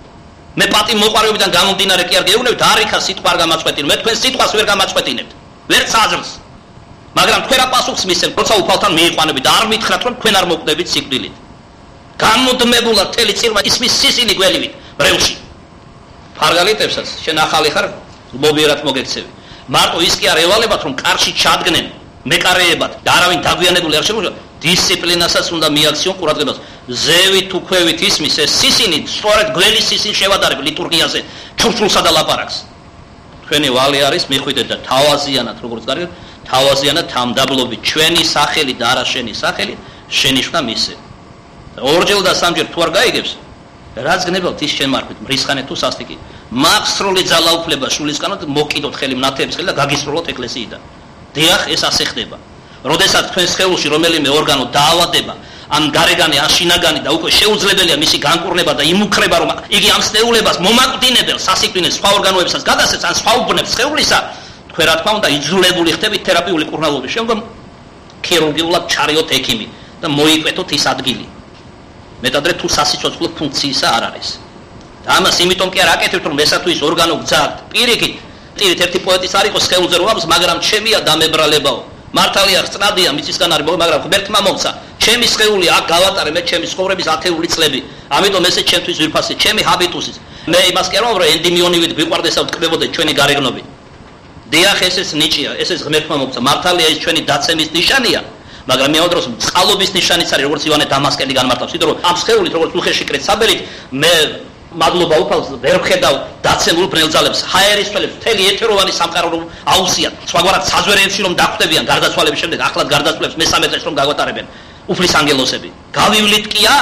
მე პატი მოყარებიდან გამომდინარე კი არ გეუბნებით, არიქა სიტყვა არ გამაწყვეტინებ. მე თქვენ სიტყვას ვერ გამაწყვეტინებთ. ვერც აზრს. მაგრამ თქვენ რა პასუხს მისცემთ, როცა უფალთან მიიყვანებით და არ მითხრათ რომ თქვენ არ მოკვდებით სიკვდილით. განმუდმებულად მთელი წირვა ისმის სისინი გველივით, ბრევში. ფარგალიტებსაც შენ ახალი ხარ, მობიერად მოგექცევი. მარტო ის კი არ ევალებათ რომ კარში ჩადგნენ მეკარეებად და არავინ დაგვიანებული არ შემოჟა, დისციპლინასაც უნდა მიაქციონ ყურადღებას. ზევით თუ ქვევით ისმის ეს სისინი, სწორედ გველის სისინი შევადარებ ლიტურგიაზე, ჩურჩულსა და ლაპარაკს. თქვენი ვალი არის მიხვიდეთ და თავაზიანად როგორც გარეთ, თავაზიანად თამდაბლობით ჩვენი სახელი და არა შენი სახელი შენიშვნა მისე. ორჯერ და სამჯერ თუ არ გაიგებს, რაც გნებავთ ის შემარხვით, მრისხანე თუ სასტიკი. მაქსრული ძალაუფლება შულისკანოთ მოკიდოთ ხელი მნათეების ხელი და გაგისროლოთ ეკლესიიდან. დიახ, ეს ასე ხდება. როდესაც თქვენს სხეულში რომელიმე ორგანო დაავადება, ან გარეგანი, ან შინაგანი და უკვე შეუძლებელია მისი განკურნება და იმუქრება, რომ იგი ამ სხეულებას მომაკვდინებელ სასიკვდილეს სხვა ორგანოებსაც გადასცემს, ან სხვა უბნებს სხეულისა, თქვენ რა თქმა უნდა იძულებული ხდებით თერაპიული კურნალობის შემდგომ ქირურგიულად ჩარიოთ ექიმი და მოიკვეთოთ ის ადგილი. მეტადრე თუ სასიცოცხლო ფუნქციისა არ არის. და ამას იმიტომ კი არ აკეთებთ, რომ ესა თუ ის ორგანო გძაგთ. პირიქით, ტირით ერთი პოეტის არ იყოს სხეულზე რომ აქვს, მაგრამ ჩემია დამებრალებაო. მართალია წნადია მიწისგან არის, მაგრამ ღმერთმა მომცა. ჩემი სხეული აქ გავატარე მე ჩემი ცხოვრების ათეული წლები. ამიტომ ესე ჩემთვის ვირფასი, ჩემი ჰაბიტუსის. მე იმას კი არ ვამბობ, რომ ენდიმიონივით ვიყვარდესავ ტკბებოდეთ ჩვენი გარეგნობით. დიახ, ესეც ნიჭია, ესეც ღმერთმა მომცა. მართალია ის ჩვენი დაცემის ნიშანია. მაგრამ მეორე დროს წყალობის ნიშანიც არის, როგორც ივანე დამასკელი განმარტავს, იმიტომ რომ ამ სხეულით როგორც უხეში კრეთ საბელით მე მადლობა უფალს ვერ ვხედავ დაცემულ ბრელძალებს, ჰაერისფერებს, მთელი ეთეროვანი სამყარო აუსიათ. სხვაგვარად საზვერეებში რომ დახვდებიან გარდაცვალების შემდეგ, ახლად გარდაცვალებს მესამე დღეს რომ გაგვატარებენ უფლის ანგელოსები. გავივლით კია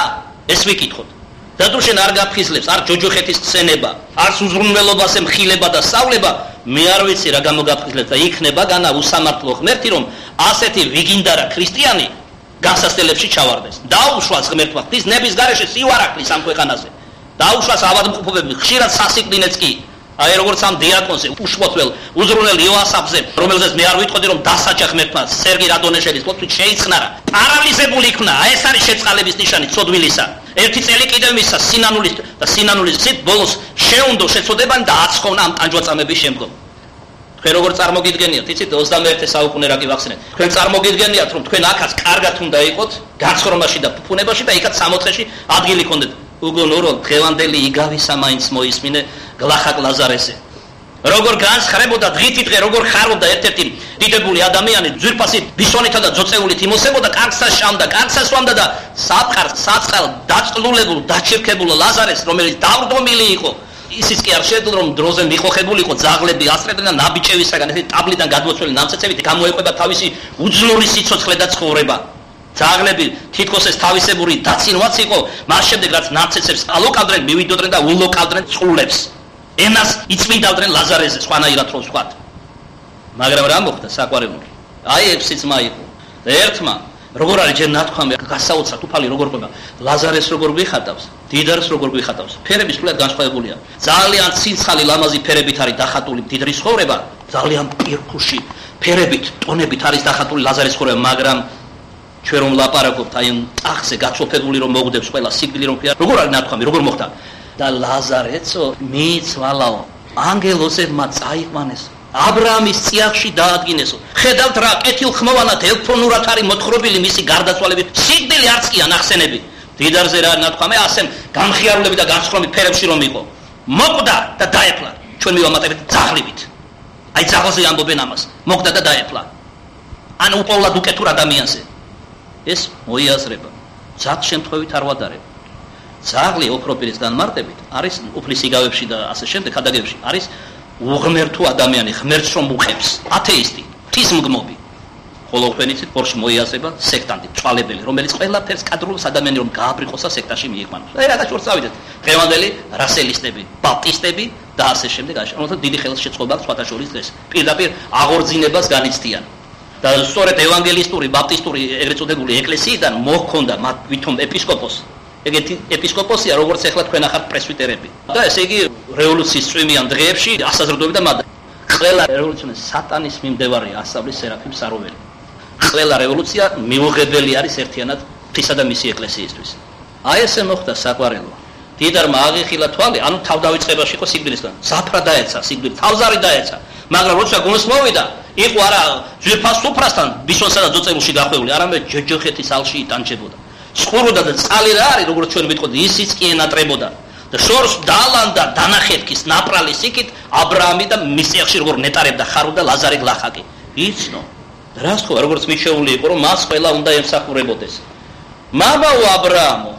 ეს ვიკითხოთ. და თუ შენ არ გაფხიზლებს, არ ჯოჯოხეთის ხსენება, არც უზრუნველობას ემხილება და სწავლება, მე არ ვიცი რა გამოგაფხიზლებს და იქნება განა უსამართლო ღმერთი, რომ ასეთი ვიგინდარა ქრისტიანი განსასწრებლებში ჩავარდეს. დაუშვას ღმერთმა ღვთის ნების გარეშე სივარაკლის ამ ქვეყანაზე. დაუშვას ავადმყოფობები, ხშირად სასიკვდილეც კი. აი როგორც ამ დიაკონზე, უშუალოდ უზრუნელ იოასაფზე, რომელზეც მე არ ვიტყოდი რომ დასაჯა ღმერთმა სერგი რადონეშელის პლოტვით შეიწყნარა. პარალიზებული იქნა, ეს არის შეწყალების ნიშანი ცოდვილისა. ერთი წელი კიდევ მისცა სინანულის და სინანულის სით ბოლოს შეუნდო შეწოდებანი და აცხოვნა ამ ტანჯვაწამების შემდგომ. თქვენ როგორ წარმოგიდგენიათ, იცით ოცდამეერთე საუკუნე რა გივახსენეთ. თქვენ წარმოგიდგენიათ რომ თქვენ აქაც კარგად უნდა იყოთ გაცხრომაში და ფუფუნებაში და იქაც სამოთხეში ადგილი გქონდეთ. უგონორო დღევანდელი იგავისა მაინც მოისმინე გლახაკ ლაზარესზე. როგორ განსხრებოდა დღითი დღე როგორ ხარობდა ერთ-ერთი დიდებული ადამიანი ძვირფასი ბისონითა და ძოწეულით იმოსებოდა კარგსა შამდა კარგსა სვამდა და საფხარ საწყალ დაწყლულებულ დაჩერქებულ ლაზარეს რომელიც დავრდომილი იყო ისიც კი არ შეეძლო რომ დროზე მიხოხებულიყო ძაღლები ასწრებდნენ და ნაბიჭევისაგან ესეთი ტაბლიდან გადმოცველი ნამცეცებით გამოეყვება თავისი უძლური სიცოცხლე და ცხოვრება. ძაღლები თითქოს ეს თავისებური დაცინვაც იყო მას შემდეგ რაც ნამცეცებს ალოკავდნენ მივიდოდნენ და ულოკავდნენ წყლულებს. ენას იწმინდავდნენ ლაზარესზე სხვანაირად რო ვთქვათ. მაგრამ რა მოხდა საყვარელო? აი ექვსი ძმა იყო და ერთმა როგორ არის ჯერ ნათქვამი გასაოცრად უფალი როგორ ყვება ლაზარეს როგორ გვიხატავს დიდარს როგორ გვიხატავს ფერები სულად განსხვავებულია ძალიან ცინცხალი ლამაზი ფერებით არის დახატული დიდრის ცხოვრება ძალიან პირქუში ფერებით ტონებით არის დახატული ლაზარეს ცხოვრება მაგრამ ჩვენ რომ ლაპარაკობთ აი ტახზე გაწოფებული რომ მოგდებს ყველა სიკვდილი რომ ფია როგორ არის ნათქვამი როგორ მოხდა და ლაზარეცო მიცვალაო ანგელოზებმა წაიყვანეს აბრაამის წიაღში დაადგინესო. ხედავთ რა კეთილხმოვანად ელფონურად არის მოთხრობილი მისი გარდაცვალების სიკვდილი არც კი ანახსენები. დიდარზე რა ნათქვამი ასე განხიარულები და განსხვავებული ფერებში რომ იყო. მოკვდა და დაეფლა. ჩვენ მივამატებით ძაღლებით. აი ძაღლზე ამბობენ ამას. მოკვდა და დაეფლა. ან უპოვლად უკეთურ ადამიანზე. ეს მოიაზრება. ძაღლ შემთხვევით არ ვადარებ. ძაღლი ოქროპირის განმარტებით არის უფლის იგავებში და ასე შემდეგ ხადაგებში არის უღმერთო ადამიანი ღმერთს რომ უხებს ათეისტი ღვთისმგმობი ხოლო თქვენ იცით პორში მოიაზრება სექტანტი წვალებელი რომელიც ყველაფერს კადრულობს ადამიანი რომ გააბრიყოს და სექტაში მიიყვანოს აი რა შორს წავიდეთ დღევანდელი რასელისტები ბაპტისტები და ასე შემდეგ რომელთა დიდი ხელშეწყობა აქვს სხვათა შორის დღეს პირდაპირ აღორძინებას განიცდიან და სწორედ ევანგელისტური ბაპტისტური ეგრეთ წოდებული ეკლესიიდან მოჰქონდა მათ ვითომ ეპისკოპოსი ეგეთი ეპისკოპოსია როგორც ახლა თქვენ ახართ პრესვიტერები და ესე იგი რევოლუციის წვიმიან დღეებში ასაზრდოები და მადლი ყველა რევოლუცია სატანის მიმდევარია ასაბლის სერაფიმ საროველი ყველა რევოლუცია მიუღებელი არის ერთიანად ღვთისა და მისი ეკლესიისთვის აი ესე მოხდა საყვარელო დიდარმა აღიხილა თვალი ანუ თავდავიწყებაში იყო სიკვდილისგან ზაფრა დაეცა სიკვდილი თავზარი დაეცა მაგრამ როცა გუნს მოვიდა იყო არა ძვირფას სუფრასთან ბისონსა და ძოწებულში გახვეული არამედ ჯოჯოხეთის ალში იტანჯებოდა სხუროდა და წყალი რა არის როგორც ჩვენ ვიტყოდი ისიც კი ენატრებოდა და შორს დალანდა დანახეთქის ნაპრალის იქით აბრაამი და მის ეხში როგორ ნეტარებდა ხარობდა ლაზარე გლახაკი იცნო რას ხო როგორც მიშეული იყო რომ მას ყველა უნდა ემსახურებოდეს მამაო აბრაამო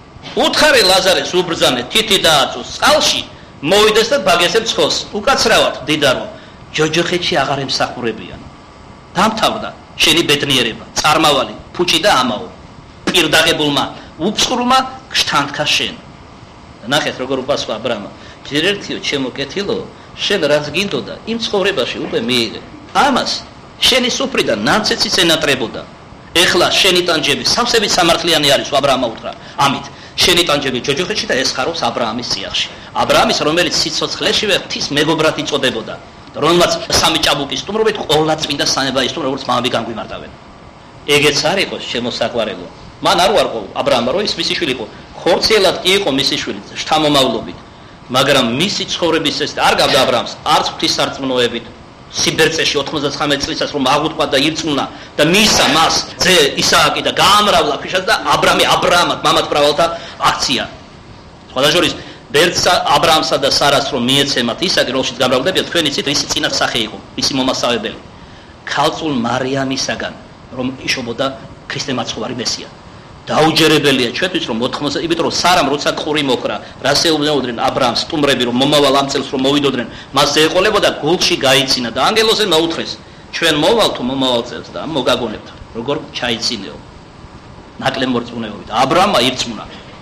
უთხარი ლაზარეს უბრძანე თითი დააწოს წყალში მოვიდეს და ბაგესებს ხოს უკაცრავად დიდარო ჯოჯოხეთში აღარ ემსახურებიან დამთავრდა შენი ბედნიერება წარმავალი ფუჭი და ამაო პირდაღებულმა უფსხურმა გშთანთქა შენ ნახეთ როგორ უპასუხა აბრამა ჯერ ერთიო ჩემო კეთილო შენ რაც გინდოდა იმ ცხოვრებაში უკვე მიიღე ამას შენი სუფრიდან ნაცეციც ენატრებოდა ეხლა შენი ტანჯები სამსებით სამართლიანი არის აბრამა უთხრა ამით შენი ტანჯები ჯოჯოხეთში და ესხარობს აბრაამის წიაღში აბრაამის რომელიც სიცოცხლეშივე ღვთის მეგობრად იწოდებოდა რომელმაც სამი ჭაბუკი სტუმრობით ყოლა წმინდა სანება ისტუმრა როგორც მამები განგვიმარტავენ ეგეც არ იყოს შემოსაყვარელო მან არ უარყო აბრაამმა რომ ის მისი შვილი იყო ხორციელად კი იყო მისი შვილი შთამომავლობით მაგრამ მისი ცხოვრების ეს არ გავდა აბრაამს არც ღვთის სარწმუნოებით სიბერწეში ოთხმოცდაცხრამეტ წლისას რომ აღუთქვა და ირწმუნა და მისცა მას ძე ისააკი და გაამრავლა ქვიშად და აბრამი აბრაამად მამად მრავალთა აქცია სხვადასხვა ბერცა აბრაამსა და სარას რომ მიეცემათ ისაკი რომელშიც გამრავლებია თქვენ იცით ისი წინა სახე იყო ისი მომასწავებელი ქალწულ მარიამისაგან რომ იშობოდა ქრისტე მაცხოვარი მესია დაუჯერებელია ჩვენთვის რომ ოთხმოცდა იმიტომ რომ სარამ როცა ყური მოხრა რას ეუბნებოდნენ აბრაამს სტუმრები რომ მომავალ ამ წელს რომ მოვიდოდნენ მასზე ეყოლებოდა გულში გაიცინა და ანგელოზზე მოუთხრეს ჩვენ მოვალ თუ მომავალ წელს და მოგაგონებთ როგორ ჩაიცინეო ნაკლებ მორწმუნეობით აბრაამმა ირწმუნა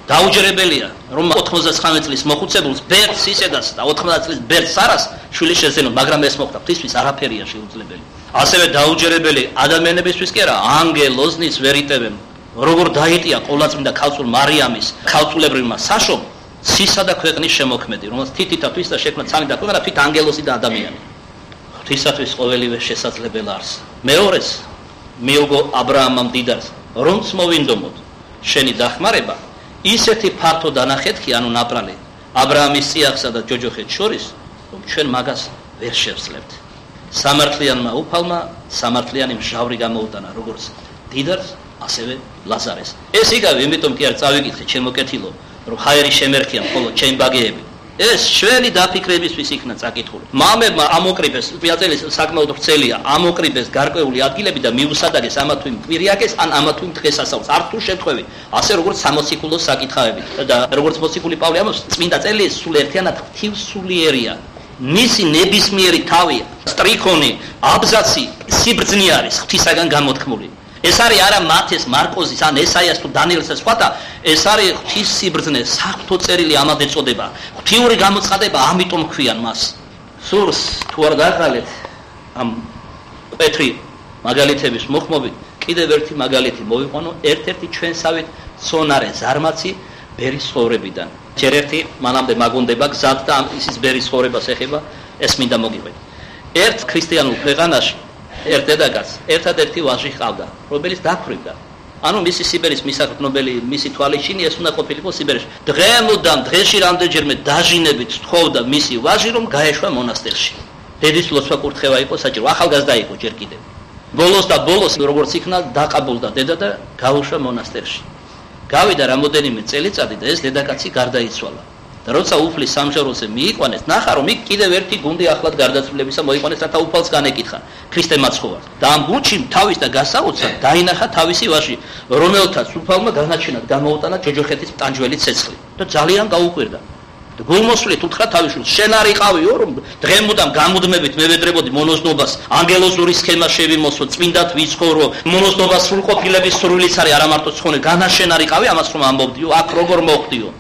დაუჯერებელია რომ ოთხმოცდათხამეტი წლის მოხუცებულს ბერდს ისედაც და ოთხმოცდაათი წლის ბერდს არას შვილი შეძენო, მაგრამ ეს მოხდა ღვთისთვის არაფერია შეუძლებელი. ასევე დაუჯერებელი ადამიანებისთვის კი არა, ანგელოზნის ვერ იტევენ. როგორ დაიტია ყოვლადწმინდა ქალწულ მარიამის ქალწულებრივმა საშომ ცისა და ქვეყნის შემოქმედი, რომელსაც თითითათვის და შექმნა ცალი და ქვეყანა თვით ანგელოზი და ადამიანი. ღვთისათვის ყოველივე შესაძლებელი არის. მეორეს მიუგო აბრაამმა მდიდარს, რომც მოვინდომოდ შენი დახმარება ისეთი ფართო დანახეთქი, ანუ ნაპრალი აბრაამის წიაღსა და ჯოჯოხეთს შორის, რომ ჩვენ მაგას ვერ შევსლებთ. სამართლიანმა უფალმა სამართლიანი მჟავრი გამოუტანა, როგორც მდიდარს, ასევე ლაზარეს. ეს იგავი, იმიტომ კი არ წავიკითხე, ჩემო კეთილო, რომ ხაერი შემერხია მხოლოდ ჩემი ბაგეები. ეს ჩვენი დაფიქრებისთვის იქნა წაკითხული. მამებმა ამოკრიბეს, პიაწელის საკმაოდ ვრცელია, ამოკრიბეს გარკვეული ადგილები და მიუსადაგეს ამა თუ იმ კვირიაკეს ან ამა თუ იმ დღესასწაულს, არ თუ შემთხვევით, ასე როგორც სამოციქულოს საკითხავებით. და როგორც მოციქული პავლე ამბობს, წმინდა წელი სულ ერთიანად ღვთივსულიერია. მისი ნებისმიერი თავი, სტრიქონი, აბზაცი, სიბრძნე არის ღვთისაგან გამოთქმული. ეს არის არა მათეს, მარკოზის, ან ესაიას თუ დანიელს და სხვათა, ეს არის ღვთის სიბრძნე, საღვთო წერილი ამად ეწოდება. ღვთიური გამოცხადება, ამიტომ ქვიან მას. სურს თუ არ დაღალეთ ამ კვეთრი მაგალითების მოხმობით, კიდევ ერთი მაგალითი მოვიყვანო, ერთ-ერთი ჩვენსავით სონარე ზარმაცი ბერის ცხოვრებიდან. ჯერ ერთი მანამდე მაგონდება გზად და ისის ბერის ცხოვრებას ეხება, ეს მინდა მოგიყვეთ. ერთ ქრისტიანულ ქვეყანაში ერთ დედაკაცს ერთადერთი ვაჟი ჰყავდა, რომელიც დაქვრიվდა. ანუ მისი სიბერის მისაღწმებელი, მისი თვალიჩინი ეს უნდა ყოფილიყო სიბერში. დღემოდან დღეში რამდენჯერმე დაჟინებით თხოვდა მისი ვაჟი, რომ გაეშვა მონასტერში. დედის ლოცვა კურთხევა იყო საჭირო, ახალგაზრდა იყო ჯერ კიდევ. ბოლოს და ბოლოს როგორც იქნა დაყაბულდა დედა და გაუშვა მონასტერში. გავიდა რამოდენიმე წელიწადი და ეს დედაკაცი გარდაიცვალა. და როცა უფლის სამშობლოზე მიიყვანეს, ნახა რომ იქ კიდევ ერთი გუნდი ახლად გარდაცვლილებისა მოიყვანეს, რათა უფალს განეკითხა, ქრისტე მაცხოვარს. და ამ გუნდში თავის და გასაოცრად დაინახა თავისი ვაჟი, რომელთაც უფალმა განაჩენად გამოუტანა ჯოჯოხეთის ტანჯველი ცეცხლი და ძალიან გაუკვირდა. და გულმოსვლით უთხრა თავის შვილს, შენ არ იყავიო, რომ დღემოდან გამუდმებით მევედრებოდი მონოზნობას, ანგელოზური სქემა შევიმოსო, წმინდად ვიცხოვრო, მონოზნობას სრულყოფილების სრულიც არის, არა მარტო ცხონე, განა შენ არ იყავი ამას რომ ამბობდიო, აქ როგორ მოხდიო?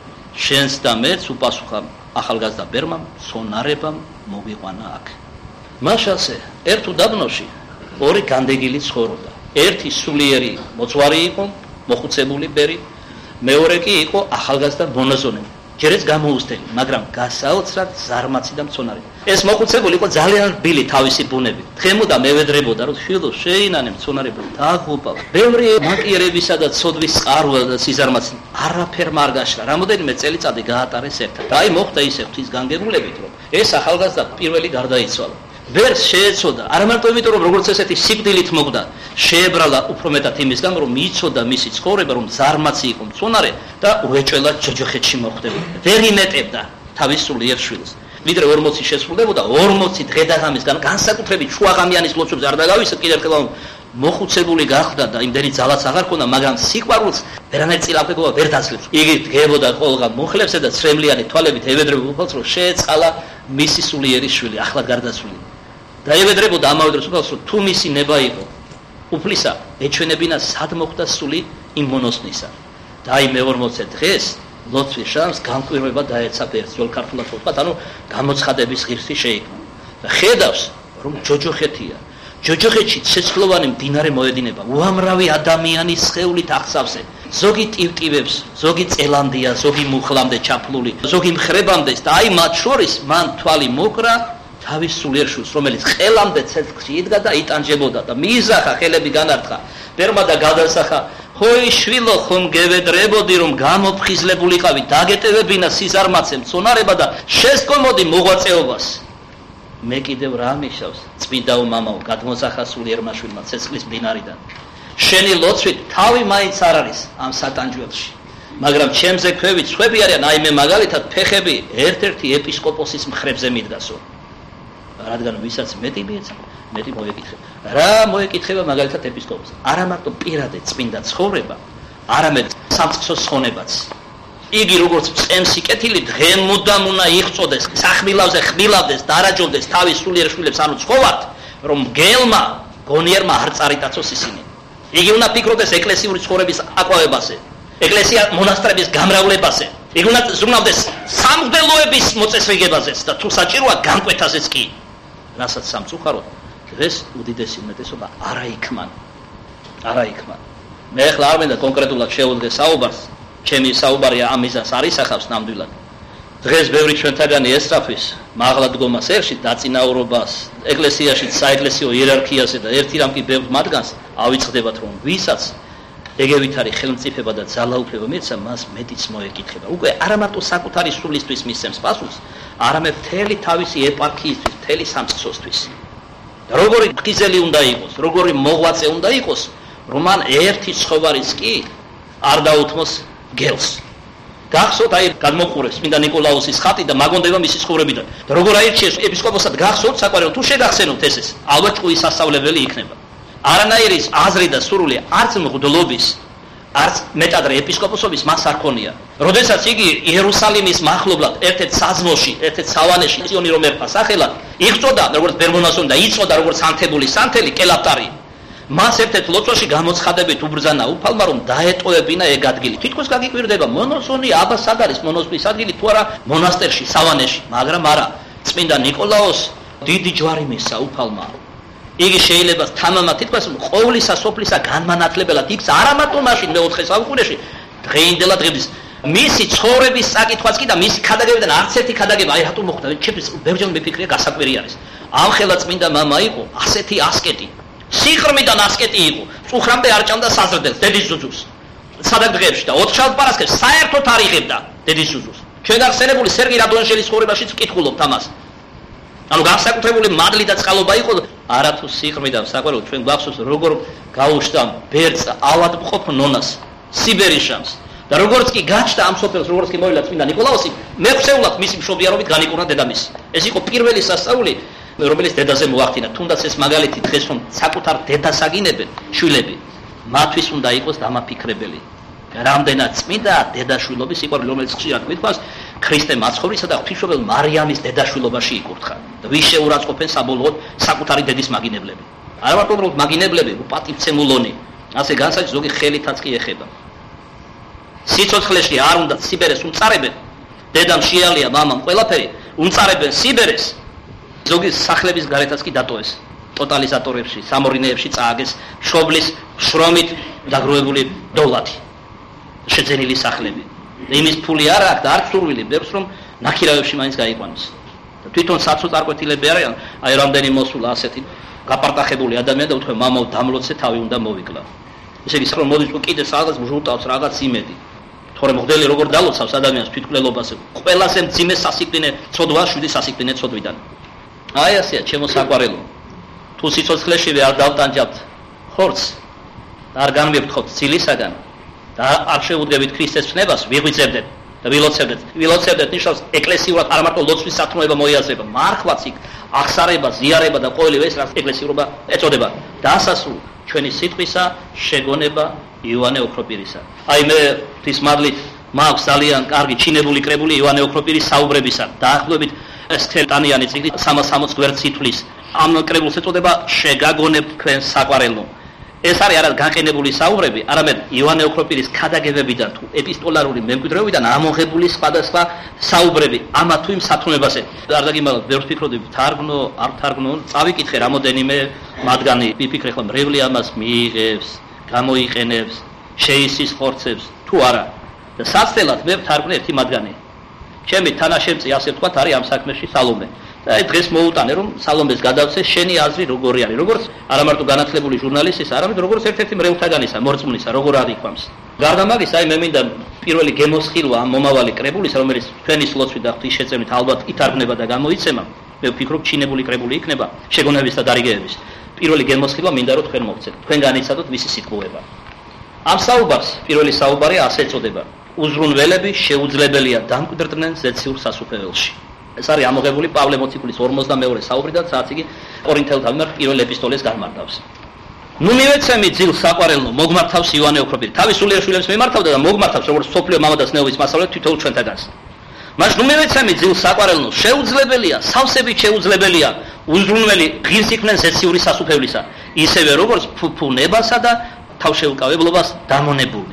შენს და მეც უპასუხა ახალგაზრდა ბერმამ, სონარებამ მოვიყვანა აქ. მაშასე ერთ უდაბნოში ორი განდეგილი ცხოვრობდა. ერთი სულიერი მოძღვარი იყო, მოხუცებული ბერი, მეორე კი იყო ახალგაზრდა მონაზონე. ჯერაც გამოუსდელი, მაგრამ გასაოცრად ზარმაცი და მცონარი. ეს მოხუცებული იყო ძალიან რბილი თავისი ბუნებით. დღემოდან მევედრებოდა, რომ შვილო შეინანე მცონარებო დაღუპავ. ბევრი მაკიერებისა და ცოდვის წყაროა და სიზარმაცი არაფერ არ გაშრა. რამოდენიმე წელიწადი გაატარეს ერთად. და აი მოხდა ისე ღვთის განგებულებით, რომ ეს ახალგაზრდა პირველი გარდაიცვალა. ვერს შეეცოდა, არა მარტო იმიტომ, რომ როგორც ესეთი სიკვდილით მოგდა, შეებრალა უფრო მეტად იმის გამო, რომ იცოდა მისი ცხოვრება, რომ ზარმაცი იყო მცონარე და უეჭველად ჯოჯოხეთში მოხვდებოდა. ვერ იმეტებდა თავის სულიერ შვილს. ვიდრე ორმოცი შესრულდებოდა, ორმოცი დღე და ღამისგან განსაკუთრებით შუაღამიანის ლოცვებს არ დაგავისეთ, კიდევ ერთხელ მოხუცებული გახდა და იმდენი ძალაც აღარ ქონდა, მაგრამ სიყვარულს ვერანაირ წილაკობა ვერ დაძლევს. იგი დგებოდა ყოველდღე მუხლებსა და ცრემლიანი თვალებით ევედრებოდა უფალს, რომ შეეწყალა მისი სულიერი შვილი, ახლად გარდაცვლილი. და ევედრებოდა ამავე დროს უფალს, რომ თუ მისი ნება იყო უფლისა, ეჩვენებინა სად მოხდა სული იმ მონოსნისა. და აი მეორმოცე დღეს ლოცვის შანს განკვირვება დაეცა ბერს, ძველ ქართულად ვთქვათ, ანუ გამოცხადების ღირსი შეიქმნა. და ხედავს, რომ ჯოჯოხეთია. ჯოჯოხეთში ცეცხლოვანი მდინარე მოედინება, უამრავი ადამიანის სხეულით აღსავსე. ზოგი ტივტივებს, ზოგი წელამდეა, ზოგი მუხლამდე ჩაფლული, ზოგი მხრებამდე და აი მათ შორის მან თვალი მოკრა თავის სულიერ შვილს, რომელიც ხელამდე ცეცხლში იდგა და იტანჯებოდა და მიიზახა, ხელები განართხა, ბერმა და გადასახა, ხოი შვილო, ხომ გევედრებოდი, რომ გამოფხიზლებულიყავი, დაგეტევებინა სიზარმაცე მცონარება და შესკომოდი მოღვაწეობას. მე კიდევ რა მიშავს, წმინდაო მამაო, გადმოსახა სულიერმა შვილმა ცეცხლის მდინარიდან. შენი ლოცვით თავი მაინც არ არის ამ სატანჯველში. მაგრამ ჩემზე ქვევით სხვები არიან, აი მე მაგალითად ფეხები ერთ-ერთი ეპისკოპოსის მხრებზე მიდგასო. რადგან ვისაც მეტი მიეცა, მეტი მოეკითხება. რა მოეკითხება მაგალითად ეპისკოპოსს? არა მარტო პირადად წმინდა ცხოვრება, არამედ სამწყსო სხონებაც. იგი როგორც წემსი კეთილი დღემოდან უნდა იღწოდეს, სახმილავზე ხმილავდეს, დარაჯობდეს თავის სულიერ შვილებს, ანუ ცხოვრობთ, რომ მგელმა, გონიერმა არ წარიტაცოს ისინი. იგი უნდა ფიქრობდეს ეკლესიური ცხოვრების აყვავებაზე. ეკლესია მონასტრების გამრავლებაზე, იქ უნდა ზრუნავდეს სამღვდელოების მოწესრიგებაზეც და თუ საჭიროა განკვეთაზეც კი, რასაც სამწუხაროდ დღეს უდიდესი უმეტესობა არა იქმან. არა იქმან. მე ახლა არ მინდა კონკრეტულად შევუდგე საუბარს, ჩემი საუბარი ამ მიზანს არ ისახავს ნამდვილად. დღეს ბევრი ჩვენთაგანი ესწრაფვის მაღლა დგომას ერში დაწინაურობას ეკლესიაში საეკლესიო იერარქიაზე და ერთი რამ კი ბევრ მათგანს ავიწყდებათ რომ ვისაც ეგევით არის ხელმწიფება და ძალაუფლება მიეცა მას მეტიც მოეკითხება. უკვე არა მარტო საკუთარი სულისთვის მისცემს პასუხს, არამედ მთელი თავისი ეპარქიისთვის, მთელი სამწყსოსთვის. და როგორი გიზელი უნდა იყოს, როგორი მოღვაწე უნდა იყოს, რომ მან ერთი ცხოვარიც კი არ დაუთმოს გელს. გახსოვთ აი გადმოყურეს წმინდა ნიკოლაუსის ხატი და მაგონდება მისი ცხოვრებიდან. და როგორ აირჩიეს ეპისკოპოსად გახსოვთ საყვარელო თუ შეგახსენოთ ესეც, ალბათ ჭუის სასწავლებელი იქნება. არანაირი აზრი და სურვილი არც მღვდლობის, არც მეტადრე ეპისკოპოსობის მას არ ქონია. როდესაც იგი იერუსალიმის მახლობლად ერთ-ერთ საზმოში, ერთ-ერთ სავანეში სიონი რომ ერთა სახელად იღწოდა, როგორც ბერმონასონი და იწოდა როგორც ანთებული სანთელი კელაპტარი. მას ერთ-ერთ ლოცვაში გამოცხადებით უბრძანა უფალმა რომ დაეტოვებინა ეგ ადგილი. თითქოს გაგიკვირდება მონოსონი აბას სად არის მონოსტრის ადგილი თუ არა მონასტერში, სავანეში, მაგრამ არა. წმინდა ნიკოლაოს დიდი ჯვარი მისცა უფალმა. იგი შეიძლება თამამად თითქოს ყოვლისა სოფლისა განმანათლებელად იქცა არა მარტო მაშინ მეოთხე საუკუნეში, დღეინდელა დღეების მისი ცხოვრების საკითხვაც კი და მისი ქადაგებიდან არც ერთი ქადაგება აი რატომ მოხდა? ჩემთვის ბევრჯერ მიფიქრია გასაკვირი არის. ამხელა წმინდა მამა იყო ასეთი ასკეტი. სიღრმიდან ასკეტი იყო. წუხრამდე არ ჭამდა საზრდელს, დედის ზუზუს. სადაგდღებში და ოთხშაბათ პარასკევს საერთოდ არ იღებდა დედის ზუზუს. ჩვენ ახსენებული სერგი რადონეშელის ცხოვრებაშიც ვკითხულობთ ამას. ანუ განსაკუთრებული მადლი და წყალობა იყო არა თუ სიღრმიდან საყვარელო ჩვენ გვახსოვს როგორ გაუშვდა ბერწა ავადმყოფ ნონას სიბერიშამს და როგორც კი გაჩნდა ამ სოფელს როგორც კი მოვიდა წმინდა ნიკოლაოსი მეხსეულად მისი მშობიარობით განიკურნა დედამისი. ეს იყო პირველი სასწაული რომელიც დედაზე მოახდინა. თუნდაც ეს მაგალითი დღეს რომ საკუთარ დედას აგინებენ შვილები, მათთვის უნდა იყოს დამაფიქრებელი. რამდენად წმინდა დედაშვილობის სიყვარული რომელიც ხშირად გვიყვანს ქრისტე მაცხოვრისა და ღვთისმშობელ მარიამის დედაშვილობაში იკურთხა. და ვის შეურაცხყოფენ საბოლოოდ საკუთარი დედის მაგინებლები. არა მარტო რომ მაგინებლები, პატივცემულონი, ასე განსაკუთრებით ზოგი ხელითაც კი ეხება. სიცოცხლეში არ უნდა სიბერეს უმწარებენ, დედამ შეალია მამამ ყველაფერი, უმწარებენ სიბერეს. ზოგი სახლების გარეთაც კი დატოვეს. ტოტალიზატორებში, სამორინეებში წააგეს შობლის შრომით დაგროვებული დოლარი. შეძენილი სახლები. იმის ფული არ აქვს და არც სურვილი ბევრს რომ ნაქირავებში მაინც გაიყვანოს. და თვითონ საწუწარკვეთილები არიან, აი რამდენი მოსულა ასეთი გაპარტახებული ადამიანი და უთქვენ მამაო დამლოცე თავი უნდა მოვიკლა. ესე იგი რომ მოდის რომ კიდე რაღაც ჟუტავს რაღაც იმედი. თორემ მღვდელი როგორ დალოცავს ადამიანს თვითმკვლელობაზე, ყველაზე მძიმე სასიკვდინე ცოდვა შვიდი სასიკვდინე ცოდვიდან. აი ასეა ჩემო საყვარელო. თუ სიცოცხლეშივე არ დავტანჯავთ ხორცს და არ განვიფრთხოთ ცილისაგან და არ შეუდგებით ქრისტეს ცნებას, ვიღვიძებდეთ და ვილოცებდეთ. ვილოცებდეთ ნიშნავს ეკლესიურად არ მარტო ლოცვის სათნოება მოიაზრება, მარხვაც იქ აღსარება, ზიარება და ყოველივე ეს რაც ეკლესიურობა ეწოდება. დასასრულ ჩვენი სიტყვისა შეგონება იოანე ოქროპირისა. აი მე ღვთის მადლით მაქვს ძალიან კარგი ჩინებული კრებული იოანე ოქროპირის საუბრებისა. დაახლოებით ეს თელტანიანი წიგნი სამას სამოცდ გვერდს ითვლის. ამ კრებულს ეწოდება შეგაგონებთ თქვენ საყვარელო. ეს არის არა განყენებული საუბრები, არამედ იოანე ოქროპირის ქადაგებებიდან თუ ეპისტოლარული მემკვიდრეობიდან ამოღებული სხვადასხვა საუბრები ამა თუ იმ სათნოებაზე. არ დაგიმალოთ, ბევრს ფიქრობდი თარგმნო, არ თარგმნო, წავიკითხე რამოდენიმე მათგანი, ვიფიქრე ხომ რევლი ამას მიიღებს, გამოიყენებს, შეისის ხორცებს თუ არა. და საცდელად მე ვთარგმნე ერთი მათგანი. ჩემი თანაშემწე ასე ვთქვათ არის ამ საქმეში სალომე. და აი დღეს მოუტანე რომ სალომეს გადავცე შენი აზრი როგორი არის, როგორც არა მარტო განათლებული ჟურნალისტის, არამედ როგორც ერთ-ერთი მრევლთაგანისა, მორწმუნისა, როგორ აღიქვამს. გარდა მაგისა, აი მე მინდა პირველი გემოსხილვა ამ მომავალი კრებულის, რომელიც თქვენის ლოცვით და ღვთის შეწევნით ალბათ ითარგმნება და გამოიცემა, მე ვფიქრობ ჩინებული კრებული იქნება შეგონების და დარიგებების. პირველი გემოსხილვა მინდა რომ თქვენ მოგცეთ, თქვენ განიცადოთ მისი სიტყვება. ამ საუბარს პირველი საუბარი ასე ეწოდება: უზრუნველები შეუძლებელია დამკვიდრდნენ ზეციურ სასუფეველში. ეს არის ამოღებული პავლე მოციქულის ორმოცდამეორე საუბრიდან, სადაც იგი კორინთელთა მიმართ პირველ ეპისტოლეს განმარტავს. ნუ მივეცემი ძილ საყვარელო, მოგმართავს იოანე ოქროპირი. თავის სულიერ შვილებს მიმართავდა და მოგმართავს როგორც სოფლიო მამადას ნეობის მასწავლებლად თითოეულ ჩვენთაგანს. მას ნუ მივეცემი ძილ საყვარელო, შეუძლებელია, სავსებით შეუძლებელია უზრუნველი ღირს იქმნენ ზეციური სასუფევლისა, ისევე როგორც ფუფუნებასა და თავშეუკავებლობას დამონებულნი.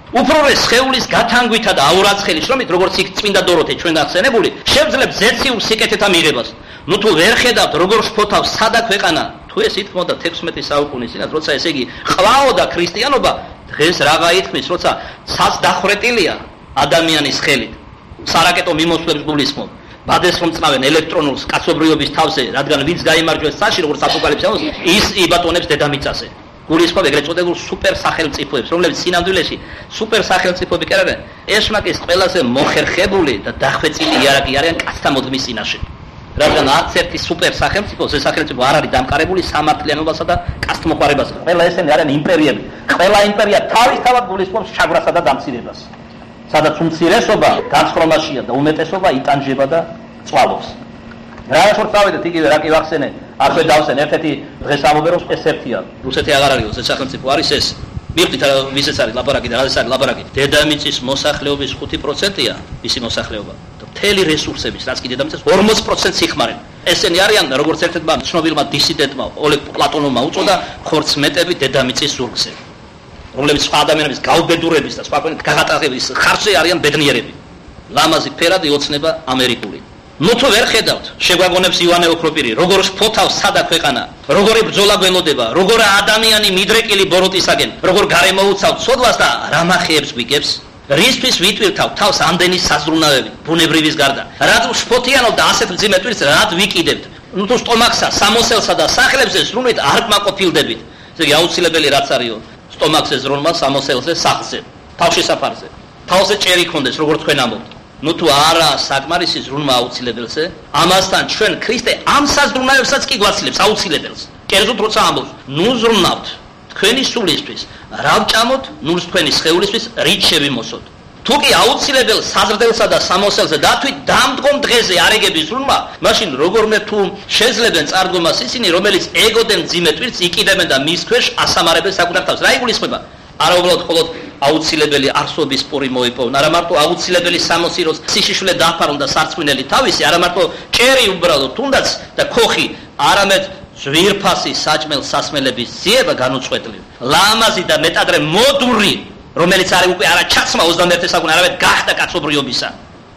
უბრალოდ სხეულის გათანგვითა და აურაცხელის რომით როგორც იქ წმინდა დოროთე ჩვენ გახსენებული შეძლებს ზეციურ სიკეთეთა მიღებას. ნუ თუ ვერ ხედავთ როგორ შფოთავს სადა ქვეყანა თუ ეს ითქმოდა თექვსმეტი საუკუნის წინათ როცა ესე იგი ყლაოდა ქრისტიანობა დღეს რაღა ითქმის როცა ცაც დახრეტილია ადამიანის ხელით სარაკეტო მიმოსვლებს გულისხმობ ბადეს რომ წავენ ელექტრონულს კაცობრიობის თავზე რადგან ვინც გაიმარჯვეს წაში როგორც აპოკალიფსის ის იბატონებს დედამიწაზე გულისხმობ ეგრეთ წოდებულ სუპერ სახელმწიფოებს რომლებიც სინამდვილეში სუპერ სახელმწიფოები კი არიან ეშმაკის ყველაზე მოხერხებული და დახვეწილი იარაღი არიან კაცთა მოდგმის წინაშე რადგან არც ერთი სუპერ სახელმწიფო ეს სახელმწიფო არ არის დამყარებული სამართლიანობასა და კაცთმოყვარებასა ყველა ესენი არიან იმპერიები ყველა იმპერია თავისთავად გულისხმობს შავრასა და დამცირებას სადაც უმცირესობა გაცხრომაშია და უმეტესობა იტანჯება და წვალობს რა შორს წავედით იგივე რა კი ვახსენე აქვე დავსენ ერთ-ერთი დღეს ამობეროს ეს ერთია რუსეთი აღარ არის ეს სახელმწიფო არის ეს მივხვდით ვისაც არის ლაპარაკი და რაზეც არის ლაპარაკი დედამიწის მოსახლეობის ხუთი პროცენტია მისი მოსახლეობა და მთელი რესურსების რაც კი დედამიწის ორმოცი პროცენტს იხმარენ ესენი არიან როგორც ერთ-ერთმა ცნობილმა დისიდენტმა ოლეგ პლატონოვმა უწოდა ხორცმეტები დედამიწის ზურგზე რომლებიც სხვა ადამიანების გაუბედურების და სხვა გაღატაღების ხარჯზე არიან ბედნიერები ლამაზი ფერადი ოცნება ამერიკული ნუ თუ ვერ ხედავთ შეგვაგონებს ივანე ოქროპირი როგორ შფოთავს სადა ქვეყანა როგორი ბრძოლა გველოდება როგორ ადამიანი მიდრეკილი ბოროტისაგენ როგორ გარემოუცავთ სოდვას და რამახეებს გვიგებს რისთვის ვიტვირთავ თავს ამდენი საზრუნავებით ბუნებრივის გარდა რაც შფოთიანობ და ასეთ მძიმე ტვირთს რად ვიკიდებთ ნუ თუ სტომაქსა სამოსელსა და სახლებზე სრულად არ კმაყოფილდებით ესე იგი აუცილებელი რაც არისო სტომაქსზე ზრუნვა სამოსელზე სახლზე თავშესაფარზე თავზე ჭერი ქონდეს როგორც თქვენ ამბობთ ნუ თუ არა საკმარისი ზრუნვა აუცილებელზე ამასთან ჩვენ ქრისტე ამ საზრუნავებსაც კი გვაცილებს აუცილებელს კერძოდ როცა ამბობს ნუ ზრუნავთ თქვენი სულისთვის რა ვჭამოთ ნურს თქვენი სხეულისთვის რით შევიმოსოთ თუ კი აუცილებელ საზრდელსა და სამოსელზე დათვით დამდგომ დღეზე არეგების ზრუნვა მაშინ როგორმე თუ შეძლებენ წარდგომას ისინი რომელიც ეგოდენ მძიმე ტვირთს იკიდებენ და მის ქვეშ ასამარებენ საკუთარ თავს რა იგულისხმება არა უბრალოდ მხოლოდ აუცილებელი არსობის პური მოიპოვონ არა მარტო აუცილებელი სამოსიროს სიშიშვლე დაფარონ და სარცხვინელი თავისი არა მარტო ჭერი უბრალოდ თუნდაც და ქოხი არამედ ზვირფასი საჭმელ სასმელების ძიება განუწყვეტლივ ლამაზი და მეტადრე მოდური რომელიც არის უკვე არა ჩაცმა ოცდამეერთე საუკუნე არამედ გახდა კაცობრიობისა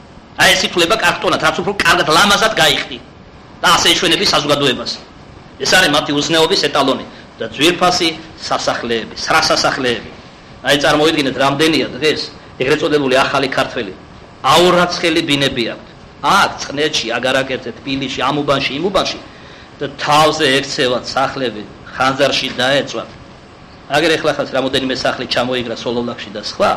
აი ეს ითვლება კარტონად რაც უფრო კარგად ლამაზად გაიხდი და ასე ეშვენების საზოგადოებას ეს არის მათი უზნეობის ეტალონი და ზვირფასი სასახლეები სრა სასახლეები აი წარმოიდგინეთ რამდენია დღეს ეგრეთ წოდებული ახალი ქართველი აურაცხელი ბინები აქვთ აქ წყნეთში აგარაკერტზე თბილისში ამ უბანში იმ უბანში და თავზე ექცევათ სახლები ხანძარში დაეწვათ აგერ ეხლა ხალხს რამოდენიმე სახლი ჩამოიგრა სოლოლაკში და სხვა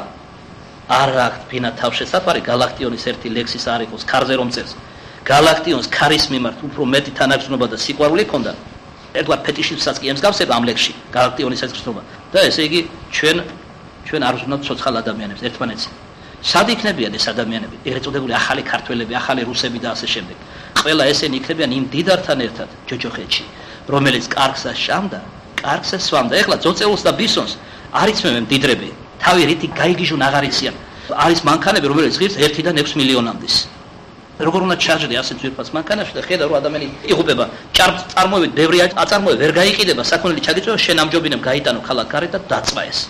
არ აქვს ბინა თავშესაფარი გალაქტიონის ერთი ლექსის არ იყოს ქარზე რომ წერს გალაქტიონს ქარის მიმართ უფრო მეტი თანაგრძნობა და სიყვარული ჰქონდა ერთგვარ ფეტიშიზმსაც კი ემსგავსება ამ ლექსში გალაქტიონის ეს გრძნობა და ესე იგი ჩვენ ჩვენ არ ვზრუნავთ ცოცხალ ადამიანებს ერთმანეთს სად იქნებიან ეს ადამიანები ეგრეთ წოდებული ახალი ქართველები ახალი რუსები და ასე შემდეგ ყველა ესენი იქნებიან იმ დიდართან ერთად ჯოჯოხეთში რომელიც კარგსა შამდა კარგსა სვამდა ეხლა ძოწეულს და ბისონს არ იცმევენ დიდრები თავი რითი გაიგიჟონ აღარ იციან არის მანქანები რომელიც ღირს ერთიდან ექვს მილიონამდეს როგორ უნდა ჩარჯდე ასეთ ძვირფას მანქანაში და ხედა რომ ადამიანი იღუპება ჭარბ წარმოებით ბევრი აწარმოე ვერ გაიყიდება საქონელი ჩაგიწევა შენ ამჯობინებ გაიტანო ქალაქ გარეთ და დაწვა ეს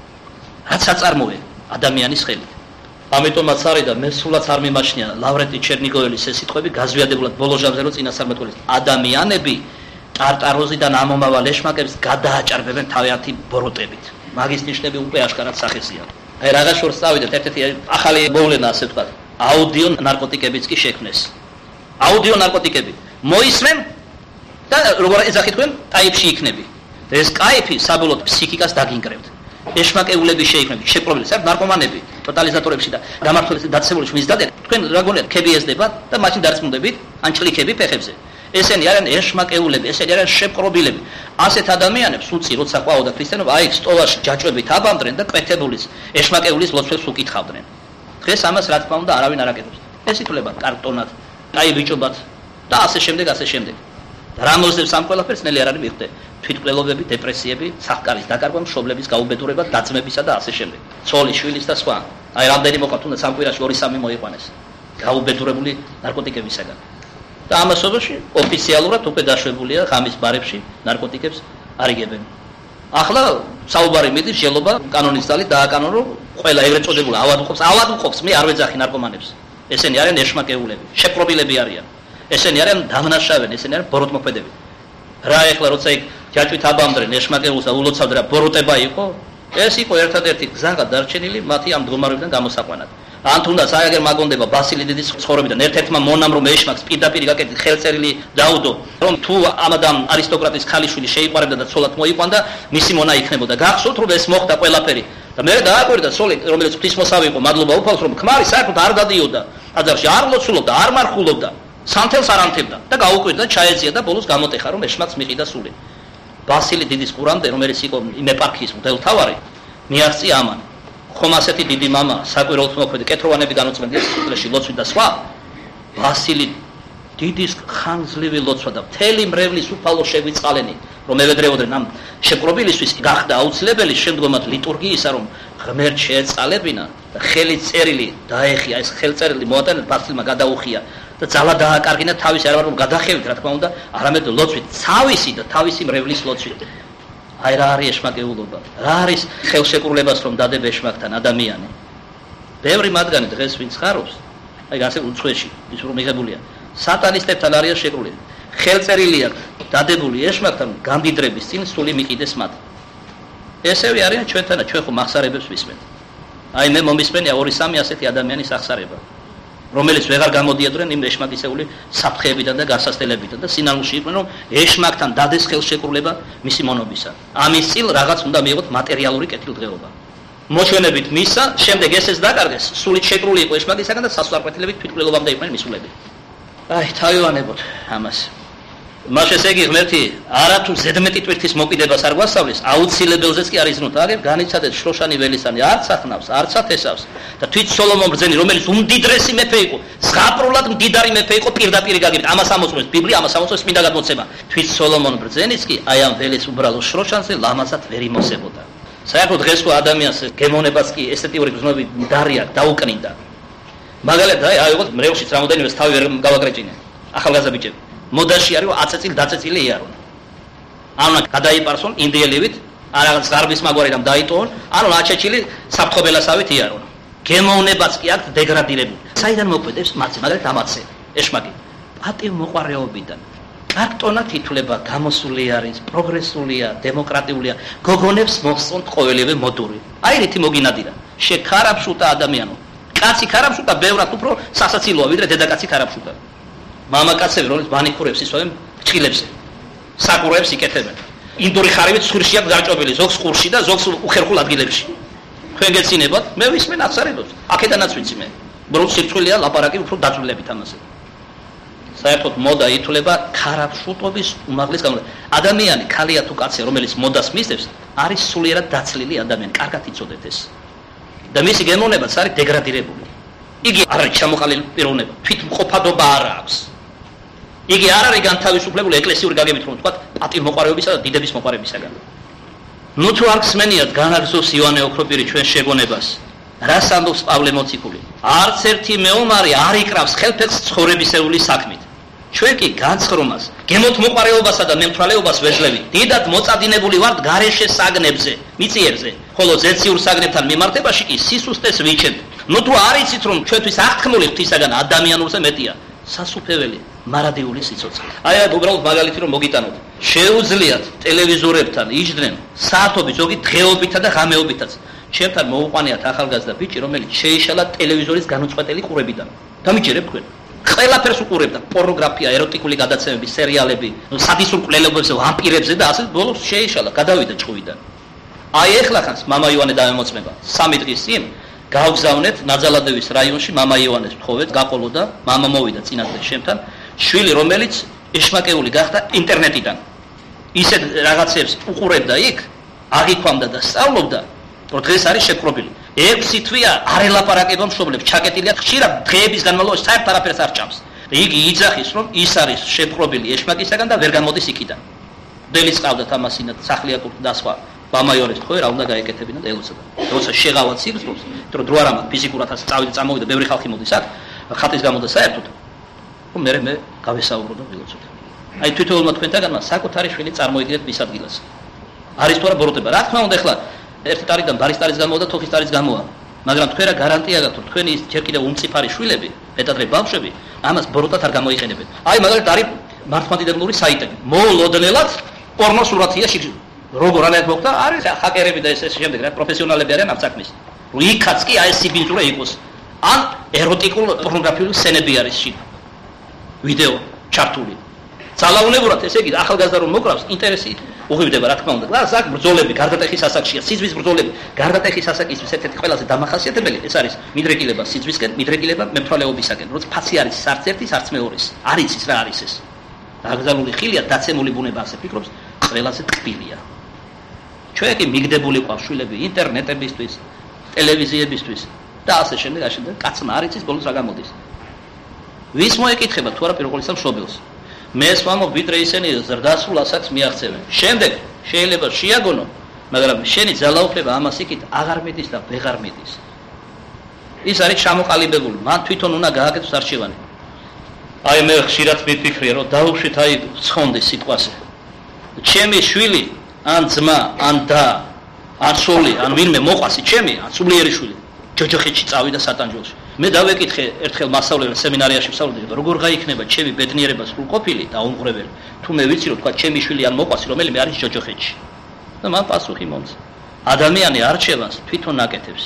რაც აწარმოე ადამიანის ხელით ამიტომაც არის და მე სულაც არ მიმაჩნია ლავრენტი ჩერნიგოველის ეს სიტყვები გაზვიადებულად ბოლო ჟამზე რო წინასწარმეტყველის ადამიანები ტარტაროზიდან ამომავალ ეშმაკებს გადააჭარბებენ თავიანთი ბოროტებით მაგის ნიშნები უკვე აშკარად სახეზია აი რაღა შორს წავიდეთ ერთ-ერთი ახალი მოვლენა ასე ვთქვათ აუდიო ნარკოტიკებიც კი შექმნეს აუდიო ნარკოტიკები მოისმენ და როგორ ეძახით თქვენ კაიფში იქნები ეს კაიფი საბოლოოდ ფსიქიკას დაგინგრევთ ეშმაკეულები შეიქმნები შეპრობილეს არ ნარკომანები ტოტალიზატორებში და გამართულების დაცემულში მის დადენ თქვენ რა გონიათ ქები ესდებათ და მაშინ დარწმუნდებით ან ჭლიქები ფეხებზე ესენი არიან ეშმაკეულები ესენი არიან შეპრობილები ასეთ ადამიანებს უცი როცა ყვაოდა ქრისტიანობა აი სტოვაში ჯაჭვებით აბამდნენ და კვეთებულის ეშმაკეულის ლოცვებს უკითხავდნენ დღეს ამას რა თქმა უნდა არავინ არ აკეთებს ეს ითვლება კარტონად აი ბიჭობად და ასე შემდეგ ასე შემდეგ რა მოსდევს ამ ყველაფერს ნელი არ არის მიხდე თვითმკვლელობები დეპრესიები სახკარის დაკარგვა მშობლების გაუბედურება დაძმებისა და ასე შემდეგ ცოლის შვილის და სხვა აი რამდენი მოყავთ უნდა სამკვირაში ორი სამი მოიყვანეს გაუბედურებული ნარკოტიკებისაგან და ამასობაში ოფიციალურად უკვე დაშვებულია ღამის ბარებში ნარკოტიკებს არიგებენ ახლა საუბარი მიდის ჟელობა კანონის ძალით დააკანონო ყველა ეგრეთ წოდებულ ავადმყოფს, ავადმყოფს მე არ ვეძახი ნარკომანებს. ესენი არიან ეშმაკეულები, შეპრობილები არიან. ესენი არიან დამნაშავენი, ესენი არიან ბოროტმოქმედები. რა ეხლა როცა იქ ჯაჭვით აბამდრენ ეშმაკეულს და ულოცავდნენ რა ბოროტება იყო? ეს იყო ერთადერთი გზა დარჩენილი მათი ამ მდგომარეობიდან გამოსაყვანად. ან თუნდაც აიგერ მაგონდება ბასილი დიდის ცხოვრებიდან ერთ-ერთმა მონამ რომ ეშმაკს პირდაპირ გაკეთეთ ხელწერილი დაუდო რომ თუ ამადამ არისტოკრატის ქალიშვილი შეიყვარებდა და ცოლად მოიყვანდა მისი მონა იქნებოდა. გახსოვთ რომ ეს მოხდა ყველაფერი და მე დააკვირდა ცოლი რომელიც ღვთისმოსავი იყო მადლობა უფალს რომ ქმარი საერთოდ არ დადიოდა აძარში არ ლოცულობდა არ მარხულობდა სანთელს არ ანთებდა და გაუკვირდა ჩაეძია და ბოლოს გამოტეხა რომ ეშმაკს მიყიდა სული. ბასილი დიდის ყურამდე რომელიც იყო იმ ეპარქიის მღვდელმთავარი მიაღწია ამან ხომ ასეთი დიდი მამა საკვირაოდ მოქმედი კეთროვანები განუწმენდია სიცოცხლეში ლოცვით და სხვა ბასილი დიდის ხანძლივი ლოცვა და მთელი მრევლის უფალო შეგვიწყალენი რომ ევედრეოდნენ ამ შეპყრობილისთვის გახდა აუცილებელი შემდგომად ლიტურგიისა რომ ღმერთ შეეწყალებინა და ხელით წერილი დაეხია ეს ხელწერილი მოატანა ბასილმა გადაუხია და ძალა დააკარგინა თავის არ ვარ გადახევით რა თქმა უნდა არამედ ლოცვით თავისი და თავისი მრევლის ლოცვით. აი რა არის ეშმაკეულობა, რა არის ხელშეკრულებას რომ დადებ ეშმაკთან ადამიანი. ბევრი მათგანი დღეს ვინც ხარობს, აი ასე უცხოში, ის რომ მიღებულია, სატანისტებთან არის შეკრულება. ხელწერილია დადებული ეშმაკთან გამდიდრების წინ სული მიყიდეს მათ. ესევე არიან ჩვენთანა, ჩვენ ხო მახსარებებს ვისმენთ. აი მე მომისმენია ორი სამი ასეთი ადამიანის ახსარება, რომელიც ვეღარ გამოდიოდნენ იმ ეშმაკისეული საფრთხეებიდან და გასასწელებიდან და სინანულში იყვნენ რომ ეშმაკთან დადეს ხელშეკრულება მისი მონობისა. ამის წილ რაღაც უნდა მიიღოთ მატერიალური კეთილდღეობა. მოჩვენებით მისა, შემდეგ ესეც დაკარგეს, სულით შეკრული იყო ეშმაკისაგან და სასწრაფეთილებით თვითმკვლელობამდე იყვნენ მისულები. აი თავივანებოთ ამას. მას ესე იგი ღმერთი არათუ ზედმეტი ტვირთის მოკიდებას არ გვასწავლის, აუცილებელზეც კი არის ნუთ აგერ განიცადეთ შროშანი ველისანი არც ახნავს, არც ათესავს და თვით სოლომონ ბრძენი რომელიც უმდიდრესი მეფე იყო, ზღაპრულად მდიდარი მეფე იყო პირდაპირ გაგებით. ამას ამოწმებს ბიბლია, ამას ამოწმებს წმინდა გადმოცემა. თვით სოლომონ ბრძენიც კი აი ამ ველის უბრალო შროშანზე ლამაზად ვერ იმოსებოდა. საერთოდ დღეს ხო ადამიანს გემოვნებას კი ესთეტიური გზნობები მდარი აქვს, დაუკნინდა. მაგალითად აი აიღოთ მრევლშიც რამოდენიმე თავი ვერ გავაკრეჭინე. ახალგაზრდა ბიჭები მოდაში არის აწეწილ დაწეწილი იარონ. ანუ გადაიპარსონ ინდიელივით, რაღაც გარბის მაგვარი რამ დაიტოვონ, ანუ აჩეჩილი საფრთხობელასავით იარონ. გემოვნებაც კი აქვს დეგრადირებული. საიდან მოკვედებს მათზე, მაგალითად ამაცე, ეშმაკი. პატივმოყვარეობიდან. კარგტონად ითვლება, გამოსული არის, პროგრესულია, დემოკრატიულია, გოგონებს მოხსნათ ყოველივე მოდური. აი რითი მოგინადირა. შეკარაფშუტა ადამიანო. კაცი ქარაფშუტა ბევრად უფრო სასაცილოა, ვიდრე დედაკაცი ქარაფშუტა. მამაკაცები რომელიც ბანიკურებს ისვენ ჭილებზე საკურებს იკეთებენ ინდური ხარივით სხურში აქვს გარჭობილი ზოგს ყურში და ზოგს უხერხულ ადგილებში თქვენ გეცინებათ მე ვისმენ ახსარებებს აქედანაც ვიცი მე ბრუნ სირცხვილია ლაპარაკი უფრო დაწვრილებით ამაზე საერთოდ მოდა ითვლება ქარაფშუტობის უმაღლეს განმავლობაში ადამიანი ქალია თუ კაცია რომელიც მოდას მისდევს არის სულიერად დაცლილი ადამიანი კარგად იცოდეთ ეს და მისი გემოვნებაც არის დეგრადირებული იგი არ არის ჩამოყალილი პიროვნება თვითმყოფადობა არ აქვს იგი არ არის განთავისუფლებული ეკლესიური გაგებით რომ ვთქვათ პატივმოყვარეობისა და დიდების მოყვარებისაგან. ნუ თუ არ გსმენიათ განაგზობს იოანე ოქროპირი ჩვენ შეგონებას რას ამბობს პავლე მოციქული არც ერთი მეომარი არ იკრავს ხელფეხს ცხოვრებისეული საქმით ჩვენ კი განცხრომას გემოთმოყვარეობასა და მემთვალეობას ვეძლევით დიდად მოწადინებული ვართ გარეშე საგნებზე მიწიერზე ხოლო ზეციურ საგნებთან მიმართებაში კი სისუსტეს ვიჩენთ. ნუ თუ არ იცით რომ ჩვენთვის აღთქმული ღვთისაგან ადამიანურზე მეტია სასუფეველი მარადიული სიცოცხლე. აი რა უბრალოდ მაგალითი რომ მოგიტანოთ. შეუძლიათ ტელევიზორებთან იჯდნენ საათობით, ზოგი დღეობითა და ღამეობითაც. ჩემთან მოუყვანიათ ახალგაზრდა ბიჭი, რომელიც შეიშალა ტელევიზორის განუწყვეტელი ყურებიდან. დამიჯერებ თქვენ. ყველაფერს უყურებდა, პორნოგრაფია, ეროტიკული გადაცემები, სერიალები, სადისურ კვლელებებზე, ვამპირებზე და ასე ბოლოს შეიშალა, გადავიდა ჭუიდან. აი ეხლა ხანს მამა იოანე დაემოწმება. სამი დღის წინ გავგზავნეთ ნაძალადევის რაიონში მამა იოანეს თხოვეთ, გაყოლოდა, მამა მოვიდა წინასწარ შემთან, შვილი რომელიც ეშმაკეული გახდა ინტერნეტიდან. ისეთ რაღაცებს უყურებდა იქ, აღიქვამდა და სწავლობდა, რომ დღეს არის შეპყრობილი. ექვსი თვეა არ ელაპარაკება მშობლებს, ჩაკეტილია ხშირად დღეების განმავლობაში საერთოდ არაფერს არ ჭამს. იგი იძახის, რომ ის არის შეპყრობილი ეშმაკისაგან და ვერ გამოდის იქიდან. დელის ყავდათ ამასინად სახლიაკურთ და სხვა. მამა იოანეს თხოვე რა უნდა გაეკეთებინა და ელოცება. როცა შეღავა ციგზობს, იმიტომ რომ დრო არ ამაქვს ფიზიკურადაც წავიდა წამოვიდა, ბევრი ხალხი მოდის აქ, ხატის გამო და საერთოდ. რომ მე მე გავესაუბრო და ველოცოთ. აი თვითონმა თქვენთაგანმა საკუთარი შვილი წარმოიდგინეთ მის ადგილას. არის თუ არა ბოროტება. რა თქმა უნდა ეხლა ერთი ტარიდან ბარის ტარის გამოვა და თოხის ტარის გამოვა. მაგრამ თქვენ რა გარანტია გაქვთ, თქვენ ის ჯერ კიდევ უმციფარი შვილები, მეტადრე ბავშვები, ამას ბოროტად არ გამოიყენებენ. აი მაგალითად არის მართლმადიდებლური საიტები. მოულოდნელად პორნო სურათია შიგ. როგორ არაერთ მოხდა, არის ჰაკერები და ეს შემდეგ რა პროფესიონალები არიან ამ საქმის. რომ იქაც კი აი ეს სიბინძურა იყოს. ან ეროტიკულ პორნოგრაფიული სცენები არის შიგ. ვიდეო ჩართული. ძალაუნებურად ესე იგი ახალგაზრდა რომ მოკრავს ინტერესი უღივდება რა თქმა უნდა. და აქ ბრძოლები გარდატეხის ასაკშია, სიძვის ბრძოლები. გარდატეხის ასაკისთვის ერთ-ერთი ყველაზე დამახასიათებელი ეს არის მიდრეკილება სიძვისკენ, მიდრეკილება მემთვალეობისაკენ. როცა ფაცი არის არც ერთის, არც მეორის. არ იცის რა არის ეს. დაკრძალული ხილია, დაცემული ბუნება ასე ფიქრობს, ყველაზე ტკბილია. ჩვენ კი მიგდებული ყავს შვილები ინტერნეტებისთვის, ტელევიზიებისთვის და ასე შემდეგ, ასე შემდეგ. კაცმა არ იცის ბოლოს რა გამოდის. ვის მოეკითხება თუ არა პირველ ყოვლისა მშობელს. მე ვამბობ, ვიდრე ისინი ზრდასრულ ასაკს მიაღწევენ. შემდეგ შეიძლება შეაგონო, მაგრამ შენი ძალაუფლება ამას იქით აღარ მიდის და ვეღარ მიდის. ის არის ჩამოყალიბებული, მან თვითონ უნდა გააკეთოს არჩევანი. აი მე ხშირად მიფიქრია, რომ დაუშვით აი ცხონდი სიტყვაზე. ჩემი შვილი, ან ძმა, ან და, ან სული, ან ვინმე მოყვასი ჩემი, ან სულიერი შვილი, ჯოჯოხეთში წავიდა სატანჯველში. მე დავეკითხე ერთხელ მასწავლებლად სემინარიაში ვსწავლობდი, როგორ გაიქნება ჩემი ბედნიერება სრულყოფილი და უმღრეველი, თუ მე ვიცი რომ თქვა ჩემი შვილი ან მოყვასი რომელიმე არის ჯოჯოხეთში. და მან პასუხი მომცა. ადამიანი არჩევანს თვითონ აკეთებს.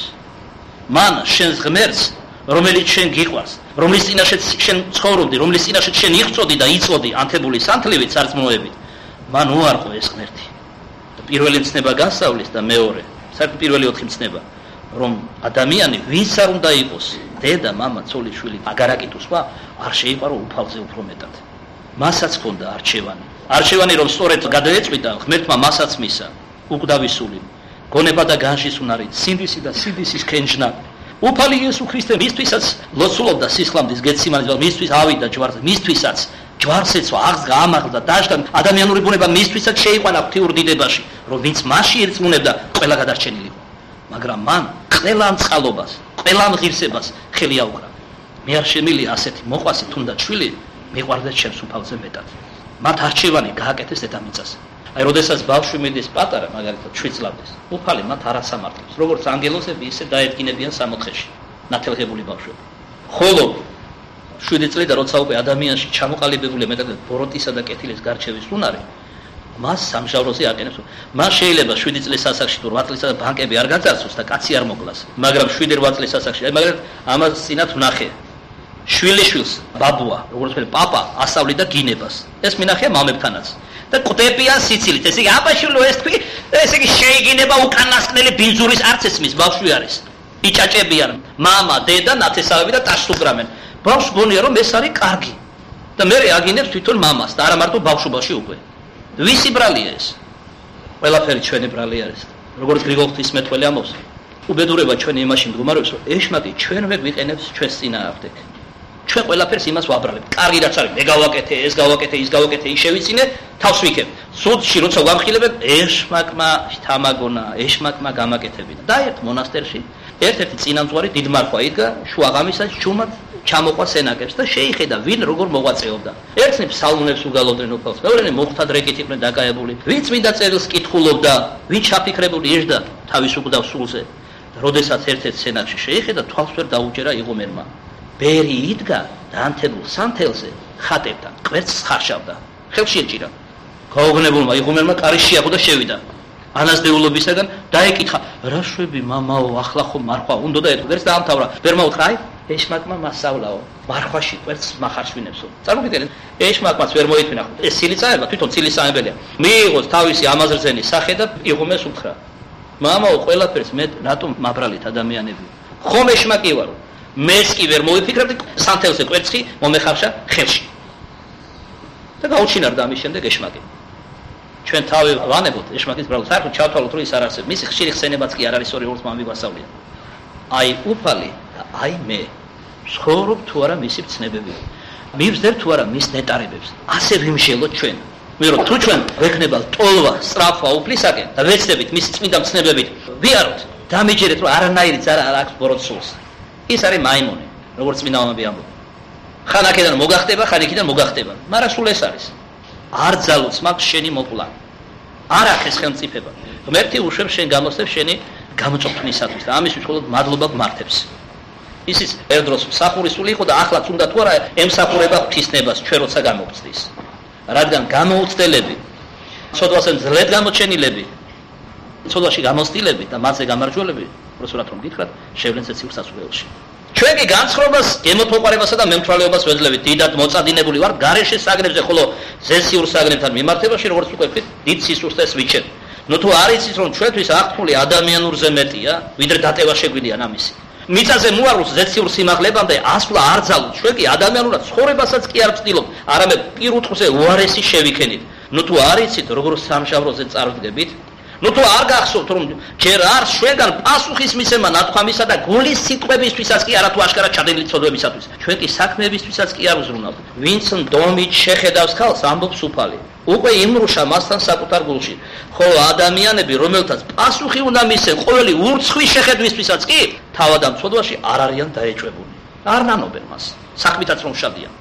მან შენს ღმერთს, რომელიც შენ გიყვარს, რომლის წინაშეც შენ ცხოვრობდი, რომლის წინაშეც შენ იღწოდი და იწოდი ანთებული სანთლივით სარწმუნოებით, მან უარყო ეს ღმერთი. და პირველი მცნება გასავლის და მეორე, საერთოდ პირველი ოთხი მცნება, რომ ადამიანი ვის არ უნდა იყოს, დედა, მამა, ცოლი, შვილი, აგარაკითო სხვა, არ შეიყვარო უფალზე უფრო მეტად. მასაც ჰქონდა არჩევანი. არჩევანი რომ სწორედ გადაეწყვიტა, ღმერთმა მასაც მისა, უკვდავისული, გონება და განშის უნარი, სინდისი და სიდისის ქენჯნა. უფალი იესო ქრისტე მისთვისაც ლოცულობდა სისხლამდის გეციმანის, მისთვის ავიდა ჯვარზე, მისთვისაც ჯვარს ეცვა, აღს გაამაღლდა, დაჟდა ადამიანური ბუნება მისთვისაც შეიყვანა ღვთიურ დიდებაში, რომ ვინც მასში ერწმუნებდა, ყველა გადარჩენილი იყო. მაგრამ მან ყველა მწყალობას, ყველა ღირსებას ხელი აუხრა. მე არ შემილია ასეთი მოყვასი თუნდაც შვილი, მიყვარდეს ჩემს უფალზე მეტად. მათ არჩევანი გააკეთეს დედამიწაზე. აი, როდესაც ბავშვი მიდის პატარა, მაგალითად, შვიდ წლამდე, უფალი მათ არ ასამართლებს, როგორც ანგელოზები, ისე დაედგინებიან სამოთხეში, ნათელღებული ბავშვები. ხოლო შვიდი წელი და როცა უკვე ადამიანში ჩამოყალიბებული მეტად ბოროტისა და კეთილის გარჩევის უნარი, მას სამჟავროზე აყენებს. მას შეიძლება შვიდი წლის ასაკში თუ რვა წლისა და ბანკები არ გაძარცვოს და კაცი არ მოკლას, მაგრამ შვიდი რვა წლის ასაკში, აი მაგალითად, ამას წინათ ვნახე. შვილიშვილს ბაბუა, როგორც ვთქვი, პაპა ასავლიდა გინებას. ეს მინახია მამებთანაც. და კვდებიან სიცილით. ესე იგი, აბაშვილო ეს თქვი, ესე იგი შეიგინება უკანასკნელი ბინძურის არც ესმის ბავშვი არის. იჭაჭებიან მამა, დედა, ნათესავები და ტაშს უგრამენ. ბავშვს გონია რომ ეს არის კარგი. და მე აგინებს თვითონ მამას და არა მარტო ბავშვობაში უკვე. ვისი ბრალია ეს? ყველაფერი ჩვენი ბრალი არის. როგორც გრიგოლ ღვთისმეტყველი ამბობს, უბედურება ჩვენი იმაში მდგომარეობს, რომ ეშმაკი ჩვენვე გვიყენებს ჩვენს წინააღმდეგ. ჩვენ ყველაფერს იმას ვაბრალებთ. კარგი რაც არის, მე გავაკეთე, ეს გავაკეთე, ის გავაკეთე, ის შევიცინე, თავს ვიქებ. სუდში როცა ვამხილებებ, ეშმაკმა თამაგონა, ეშმაკმა გამაკეთებინა. და ერთ მონასტერში ერთ-ერთი წინამძღვარი დიდმარხვა იდგა, შუაღამისას ჩუმად ჩამოყვა სენაკებს და შეიხედა ვინ როგორ მოღვაწეობდა. ერთნი ფსალმუნებს უგალობდნენ უფალს, მეორენი მოხთა დრეკით იყვნენ დაკავებული. ვინც მინდა წერილს კითხულობდა, ვინ ჩაფიქრებული ეжდა თავის უკვდავ სულზე. და როდესაც ერთ-ერთ სენაკში შეიხედა, თვალს ვერ დაუჯერა იღუმენმა. ბერი იდგა და ანთებულ სანთელზე ხატებთან კვერცხს ხარშავდა. ხელში ეჭირა. გაოგნებულმა იღუმენმა კარი შეაღო და შევიდა. ანაზდეულობისაგან დაეკითხა, რა შვები მამაო, ახლა ხომ მარხვა უნდა და ერთ კვერცხს დაამთავრა. ბერმა უთხრა, აი, ეშმაკმა მასავლაო, მარხვაში კვერცხს მახარშვინებსო. წარმოგიდგენთ, ეშმაკმაც ვერ მოითმინა. ეს სილიწაება თვითონ ცილისამებელია. მიიღოს თავისი ამაზრზენი სახე და იღუმენს უთხრა, მამაო, ყველაფერს მე რატომ მაბრალით ადამიანები? ხომ ეშმაკი ვარო? მეს კი ვერ მოვიფიქრებდი, სანთელზე კვერცხი მომეხარშა ხელში. და გაუჩინარდა ამის შემდეგ ეშმაკი. ჩვენ თავი ვანებოთ ეშმაკის ბრალს, საერთოდ ჩავთვალოთ, რომ ის არ არსებობს. მისი ხშირი ხსენებაც კი არ არის ორი როგორც მამი გვასწავლია. აი უფალი და აი მე ცხოვრობ თუ არა მისი ცნებები. მივსდებ თუ არა მის ნეტარებებს. ასე ვიმშელოთ ჩვენ. მე რომ თუ ჩვენ ვექნება ტოლვა, სწრაფვა უფლისაკენ და ვეცდებით მის წმინდა ცნებებით, ვიაროთ, დამიჯერეთ, რომ არანაირი ძარა არ აქვს ბოროტ სულს. ის არის მაიმონი, როგორც წმინდა მამები ამბობენ. ხან აქედან მოგახტება, ხან იქიდან მოგახტება. მაგრამ სულ ეს არის. არ ძალუც მაქვს შენი მოკლა. არ ახეს ხელმწიფება. ღმერთი უშვებს შენ გამოსცემ შენი გამოწვევისათვის და ამისთვის მხოლოდ მადლობა გმართებს. ისიც ერთდროს მსახურისული იყო და ახლაც უნდა თუ არა ემსახურება ღვთისნებას ჩვენ როცა გამოვწდის. რადგან გამოუცდელები, ცოდვასთან ძლედ გამოჩენილები, ცოდვაში გამოცდილები და მათზე გამარჯვებულები, პროფესორად რომ გითხრათ, შევლენ ცეციურ სასულელში. ჩვენ კი განცხრობას, გემოთმოყარებასა და მემთვალეობას ვეძლევით. დიდად მოწადინებული ვარ გარეშე საგნებზე, ხოლო ზესიურ საგნებთან მიმართებაში, როგორც უკვე ვთქვით, დიდ სისუსტეს ვიჩენ. ნუ თუ არ იცით რომ ჩვენთვის აღთქმული ადამიანურზე მეტია, ვიდრე დატევა შეგვიძლია ამისი. მიწაზე მოაროს ზეციურ სიმაღლებამდე ასვლა არ ძალოთ. ჩვენ კი ადამიანურად ცხოვრებასაც კი არ ვწtildeობთ, არამედ პირუტყვზე უარესი შევიქენით. ნუ თუ არ იცით როგორ სამშაბლოზე წარვდგებით, ნუ თუ არ გახსოვთ რომ ჯერ არ ჩვენგან პასუხის მისცემა ნათქვამისა და გულის სიტყვებისთვისაც კი არათუ აშკარად ჩადენილი ცოდვებისათვის. ჩვენ კი საქმეებისთვისაც კი არ ვზრუნავთ. ვინც ნდომით შეხედავს ქალს, ამბობს უფალი. უკვე იმრუშა მასთან საკუთარ გულში. ხოლო ადამიანები, რომელთაც პასუხი უნდა მისცენ ყოველი ურცხვი შეხედვისთვისაც კი, თავად ამ ცოდვაში არ არიან დაეჭვებული. არ ნანობენ მას. საქმითაც რომ შადიან.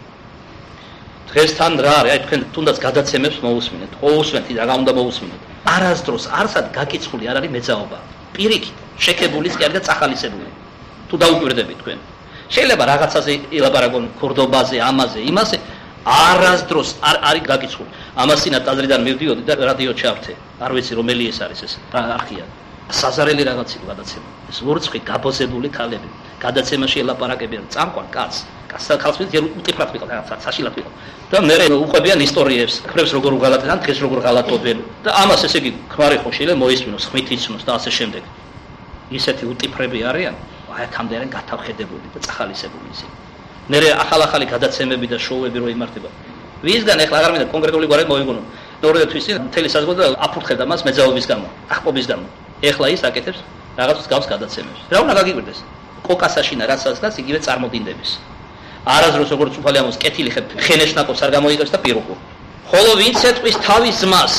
დღესთან რა არის? აი თქვენ თუნდაც გადაცემებს მოусმინეთ, ყოველსვენ და რა უნდა მოусმინეთ. არასდროს არსად გაკიცხული არ არის მეძაობა. პირიქით, შექებულის კი არ და წახალისებული. თუ დაუკვირდებით თქვენ. შეიძლება რაღაცაზე ელაპარაკონ ქორდობაზე, ამაზე, იმაზე, არასდროს არ არის გაკიცხული. ამასინათ აზრიდან მივდიოდი და რადიო ჩავრთე. არ ვიცი რომელი ეს არის ეს. რა არხია. საზარელი რაღაც იყო გადაცემა. ეს ურცხვი გაბოზებული ქალები. გადაცემაში ელაპარაკებიან წამყვან კაცს. კაცსა ხალხს ჯერ უტიფრად ვიყავ რაღაცა საშილად ვიყავ. და მე უყვებიან ისტორიებს, ხრებს როგორ უღალატებენ, დღეს როგორ ღალატობენ. და ამას ესე იგი ქმარი ხო შეიძლება მოისმინოს, ხმით იცნოს და ასე შემდეგ. ისეთი უტიფრები არიან, აი აქამდე არიან გათავხედებული და წახალისებული ისინი. მე ახალ-ახალი გადაცემები და შოუები რო იმართება. ვისგან ეხლა აღარ მინდა კონკრეტული გვარი მოიგონო. ორი თვის მთელი საზღვრა აფურთხებდა მას მეძაობის გამო, აღპობის გამო. ეხლა ის აკეთებს რაღაც გავს გადაცემებს. რა უნდა გაგიკვირდეს? კოკასაშინა რასაც და იგივე წარმოდინდების. არასდროს როგორც უფალი ამოს კეთილი ხენეშნაკოს არ გამოიყენებს და პირუყო. ხოლო ვინც ეთყვის თავის ძმას,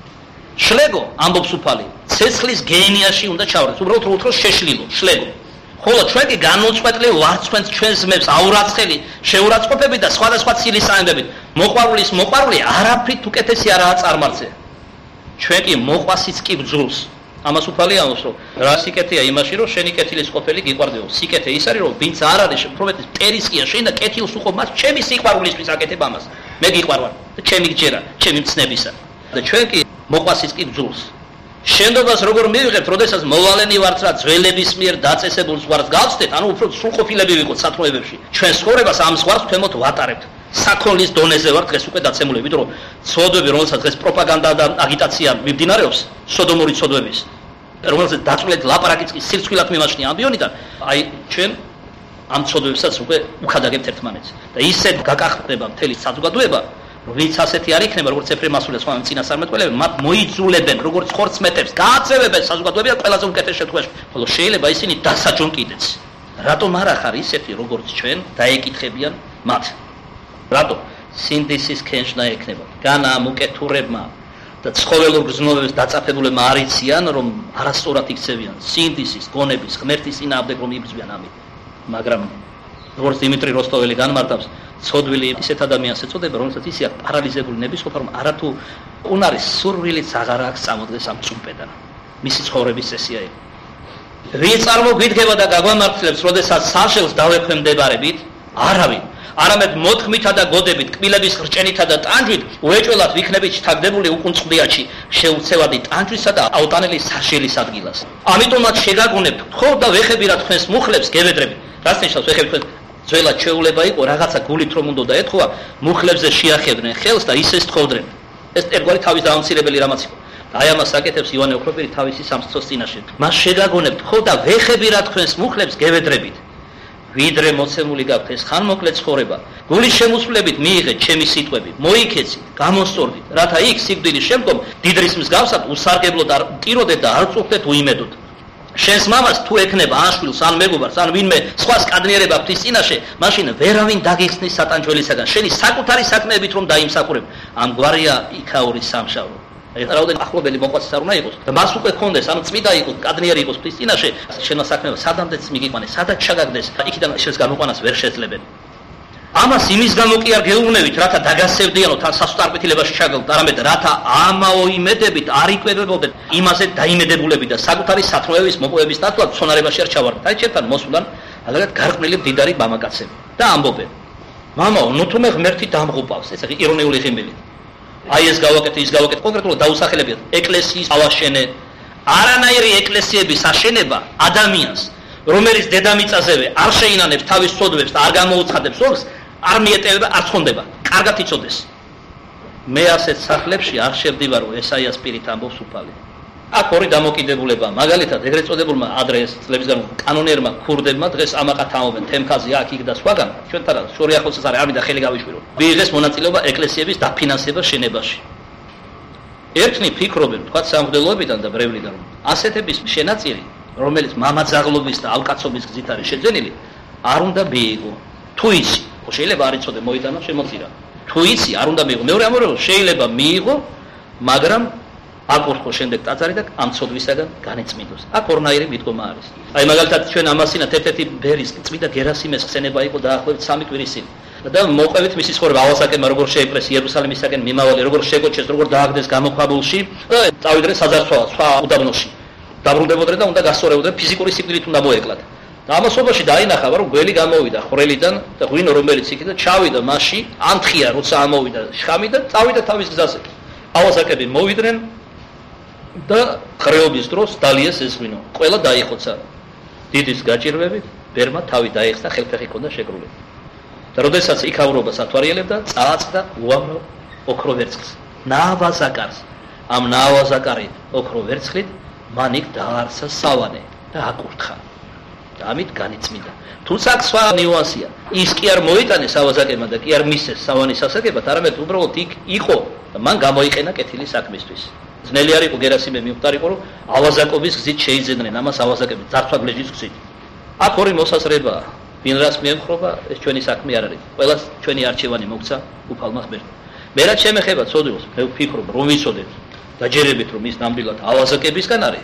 შლეგო ამბობს უფალი, ცეცხლის გენიაში უნდა ჩავარდეს. უბრალოდ რო უთხროს შეშლილო, შლეგო. ხოლო ჩვენ კი განუწყვეტლივ ვარცხვენთ ჩვენს ძმებს აურაცხელი, შეურაცხყოფებით და სხვადასხვა ცილისაემდებით. მოყვარულის მოყვარული არაფრით უკეთესი არაა წარმართზე. ჩვენ კი მოყვასიც კი ბძულს. ამას უფალი ამბობს, რომ რა სიკეთეა იმაში, რომ შენი კეთილის ყოფილი გიყვარდეო. სიკეთე ის არის, რომ ვინც არ არის პროფეტის პერისკია, შენ და კეთილს უყო მას, ჩემი სიყვარულისთვის აკეთებ ამას. მე გიყვარვარ და ჩემი გჯერა, ჩემი მცნებისა. და ჩვენ კი მოყვასიც კი ბძულს. შენდობას როგორ მივიღებთ, როდესაც მოვალენი ვართ რა ძველების მიერ დაწესებულ ზღვარს გავხსნით, ანუ უფრო სრულყოფილები ვიყოთ სათნოებებში. ჩვენ ცხოვრებას ამ ზღვარს ქვემოთ ვატარებთ. საქონლის დონეზე ვარ დღეს უკვე დაცემული, ვიდრე ცოდვები, რომელსაც დღეს პროპაგანდა და აგიტაცია მიმდინარეობს, სოდომური ცოდვების, რომელსაც დაწვრილეთ ლაპარაკიც კი სირცვილად მიმაჩნია ამბიონიდან, აი ჩვენ ამ ცოდვებსაც უკვე უხადაგებთ ერთმანეთს. და ისე გაკახდება მთელი საზოგადოება, ვინც ასეთი არ იქნება, როგორც ეფრემ მასულა სხვა წინასწარმეტყველები, მათ მოიძულებენ, როგორც ხორცმეტებს, გააცევებენ საზოგადოება ყველაზე უკეთეს შემთხვევაში, ხოლო შეიძლება ისინი დასაჯონ კიდეც. რატომ არ ახარ ისეთი, როგორც ჩვენ დაეკითხებიან მათ? რატო? სინდისის ქენშნა ექნება. განა ამ უკეთურებმა და ცხოველურ გზნობებს დაწაფებულებმა არ იციან, რომ არასწორად იქცევიან სინდისის, გონების, ღმერთის წინააღმდეგ რომ იბრძვიან ამით. მაგრამ როგორც დიმიტრი როსტოველი განმარტავს, ცოდვილი ისეთ ადამიანს ეწოდება, რომელსაც ისე აქვს პარალიზებული ნებისყოფა, რომ არათუ უნარის სურვილიც აღარ აქვს წამოდგეს ამ წუმპედან. მისი ცხოვრების წესია იყო. ვინ წარმოგვიდგება და გაგვამართლებს, როდესაც საშელს დავექვემდებარებით? არავინ. არამედ მოთხმითა და გოდებით, კბილების ხრჭენითა და ტანჯვით, უეჭველად ვიქნებით შთაგდებული უკუნწყდიაჩი, შეუცევადი ტანჯვისა და აუტანელი საშელის ადგილას. ამიტომაც შეგაგონებთ, ხო და ვეხები რა თქვენს მუხლებს გევედრებით. რას ნიშნავს ვეხები თქვენ? ძველად შეულება იყო რაღაცა გულით რომ უნდა ეთქვა, მუხლებზე შეახებდნენ ხელს და ისე სთხოვდნენ. ეს ერთგვარი თავის დაამცირებელი რამაც იყო. აი ამას აკეთებს ივანე ოქროპირი თავისი სამსწროს წინაშე. მას შეგაგონებთ, ხო და ვეხები რა თქვენს მუხლებს გევედრებით. ვიდრე მოცემული გაქვთ ეს ხანმოკლე ცხოვრება, გულის შემოსვლებით მიიღეთ ჩემი სიტყვები, მოიქეცით, გამოსწორდით, რათა იქ სიკვდილის შემდგომ დიდრის მსგავსად უსარგებლოდ არ ტიროდეთ და არ წუხდეთ უიმედოდ. შენს მამას თუ ექნება ან შვილს, ან მეგობარს, ან ვინმე სხვას კადნიერება ღვთის წინაშე, მაშინ ვერავინ დაგიხსნის სატანჯველისაგან, შენი საკუთარი საქმეებით რომ დაიმსახურებ. ამგვარია იქაური სამშაბლო. რაოდენ ახლობელი მოყვასის არ უნდა იყოს და მას უკვე ქონდეს, ანუ წმიდა იყოს, კადნიერი იყოს ღვთის წინაშე, შენმა საქმეა სადამდეც მიგიყვანეს, სადაც ჩაგაგდეს, იქიდან შენს გამოყვანას ვერ შეძლებენ. ამას იმის გამო კი არ გეუბნებით, რათა დაგასევდიანოთ ან სასწრაფეთილებაში ჩაგდოთ, არამედ რათა ამაოიმედებით არ იკვებებოდნენ იმაზე დაიმედებულები და საკუთარი სათნოების მოპოვების ნაცვლად ცონარებაში არ ჩავარდეთ. აი ჩემთან მოსულან ალაგად გარყვნილი მდიდარი მამაკაცები და ამბობენ: მამაო, ნუ თუმე ღმერთი დამღუპავს, ეს იგი ირონიული ღიმილით. აი ეს გავაკეთე, ის გავაკეთე, კონკრეტულად დაუსახელებიათ ეკლესიის ავაშენე, არანაირი ეკლესიების აშენება ადამიანს, რომელიც დედამიწაზევე არ შეინანებს თავის სოდვებს და არ გამოუცხადებს ორს, არ მიეტევება, არ ცხონდება. კარგად იცოდეს. მე ასეთ სახლებში არ შევდივარ, ესაიას პირით ამბობს უფალი. აქ ორი დამოკიდებულება, მაგალითად, ეგრეთ წოდებულმა ადრეს წლების განმავლობაში კანონიერმა ქურდებმა დღეს ამაყათ ამობენ თემქაზე აქ იქ და სხვაგან, ჩვენთან შორი ახლოსას არის, არ მინდა ხელი გავიშვირო. მიიღეს მონაწილეობა ეკლესიების დაფინანსება შენებაში. ერთნი ფიქრობენ, თქვა სამღვდელოებიდან და ბრევლიდან, რომ ასეთების შენაწირი, რომელიც მამაძაღლობის და ალკაცობის გზით არის შეძენილი, არ უნდა მიიღო. თუ იცი, შეიძლება არ იცოდე, მოიტანა შემოწირა. თუ იცი, არ უნდა მიიღო. მეორე ამბობენ, რომ შეიძლება მიიღო, მაგრამ აკურთხო შემდეგ ტაძარი და ამ ცოდვისაგან განეწმინდოს. აქ ორნაირი მიდგომა არის. აი მაგალითად ჩვენ ამასინათ ერთ-ერთი ბერის წმინდა გერასიმეს ხსენება იყო დაახლოებით სამი კვირის წინ. და მოყვებით მისი ცხოვრება ავასაკენმა როგორ შეიპრეს იერუსალიმისაგან მიმავალი, როგორ შეგოჩეს, როგორ დააგდეს გამოქვაბულში და წავიდნენ საძარცველად სხვა უდაბნოში. დაბრუნდებოდნენ და უნდა გასწორებოდნენ, ფიზიკური სიკვდილით უნდა მოეკლათ. და ამასობაში დაინახა, რომ გველი გამოვიდა ხვრელიდან და ღვინო რომელიც იქიდან ჩავიდა მასში, ამთხია როცა ამოვიდა შხამი და წავიდა თავის გზაზე. ავასაკები მოვიდნენ და ხრეობის დროს დალიეს ეს ღვინო. ყველა დაიხოცა. დიდის გაჭირვებით ბერმა თავი დაეხსნა, ხელფეხი ჰქონდა შეკრული. და როდესაც იქავრობას ათვარიელებდა, წააწყდა უამრავ ოქრო ვერცხლს. ნავაზაკარს. ამ ნავაზაკარი ოქრო ვერცხლით მან იქ დაარსა სავანე და აკურთხა. და ამით განიწმინდა. თუმცა სხვა ნიუანსია. ის კი არ მოიტანეს ავაზაკებმა და კი არ მისცეს სავანის ასაკებად, არამედ უბრალოდ იქ იყო და მან გამოიყენა კეთილი საქმისთვის. ძნელი არ იყო გერასიმე მიუხვდა იყო, რომ ავაზაკობის გზით შეიძენდნენ ამას ავაზაკები ძარცვაგლეჯის გზით. აქ ორი მოსასწრებაა. ვინ რას მიემხრობა, ეს ჩვენი საქმე არ არის. ყველას ჩვენი არჩევანი მოგცა უფალმა ღმერთმა. მე რაც შემეხება ცოდვილს, მე ვფიქრობ, რომ ვიცოდეთ დაჯერებით, რომ ის ნამდვილად ავაზაკებისგან არის.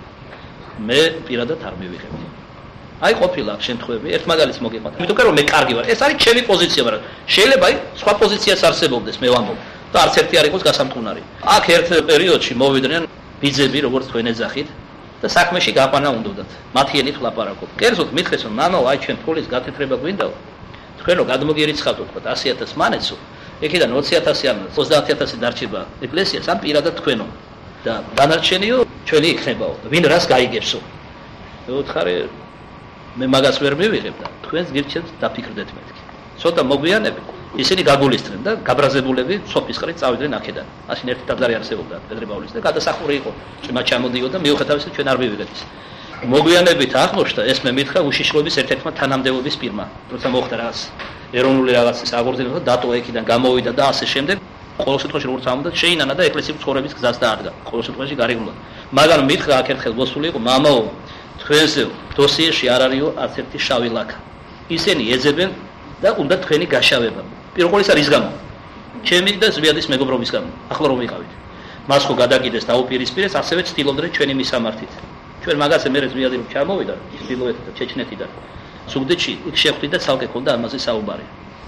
მე პირადად არ მივიღებდი. აი ყოფილა აქ შემთხვევები, ერთ მაგალითს მოგიყვანთ. იმიტომ რომ მე კარგი ვარ, ეს არის ჩემი პოზიცია, მაგრამ შეიძლება აი სხვა პოზიციაც არსებობდეს, მე ვამბობ. და არც ერთი არ იყოს გასამტყუნარი. აქ ერთ პერიოდში მოვიდნენ ბიძები, როგორც თქვენ ეძახით, და საქმეში გაყვანა უნდათ. მათი ენით ვლაპარაკობ. კერძოდ მითხეს, რომ მამაო, აი ჩვენ ფულის გათეთრება გვინდაო. თქვენ რომ გადმოგირიცხავთ, თქვა ასი ათასი მანეცო, იქიდან ოცი ათასი ან ოცდაათი ათასი დარჩება ეკლესიას, ამ პირადად თქვენო. და დანარჩენიო ჩვენი იქნებაო. ვინ რას გაიგებსო? მე ვთხარი, მე მაგას ვერ მივიღებ და თქვენს გირჩევთ დაფიქრდეთ მეთქი. ცოტა მოგვიანებით ისინი გაგულისდნენ და გაბრაზებულები სოფისყრით წავიდნენ აქედან. ასინ ერთი ტაძარი არსებობდა პეტრე-პავლეს და გადასახური იყო. ჭმა ჩამოდიოდა, მიუხედავად იმისა, ჩვენ არ მივიღეთ ის. მოგვიანებით აღმოჩნდა, ეს მე მითხრა უშიშროების ერთ-ერთმა თანამდებობის პირმა, როცა მოხდა რაღაც ეროვნული რაღაცის აღორძინება და დატოვა იქიდან, გამოვიდა და ასე შემდეგ. ყოველ შემთხვევაში როგორც ამბობთ, შეინანა და ეკლესიის ცხოვრების გზას დაადგა. ყოველ შემთხვევაში გარეგნულად. მაგრამ მითხრა აქ ერთხელ მოსული იყო, მამაო, თქვენზე დოსიეში არ არისო არც ერთი შავი ლაქა. ისინი ეძებენ და უნდა თქვენი გაშავება. პირველ ყოვლისა რის გამო? ჩემი და ზვიადის მეგობრობის გამო. ახლა რომ ვიყავით. მას ხო გადაკიდეს დაუპირისპირეს, ასევე ცდილობდნენ ჩვენი მისამართით. ჩვენ მაგაზე მე ზვიადი რომ ჩამოვიდა, ჩრდილოეთიდან და ჩეჩნეთიდან. სუგდიდში იქ შეხვდით და ცალკე ქონდა ამაზე საუბარი.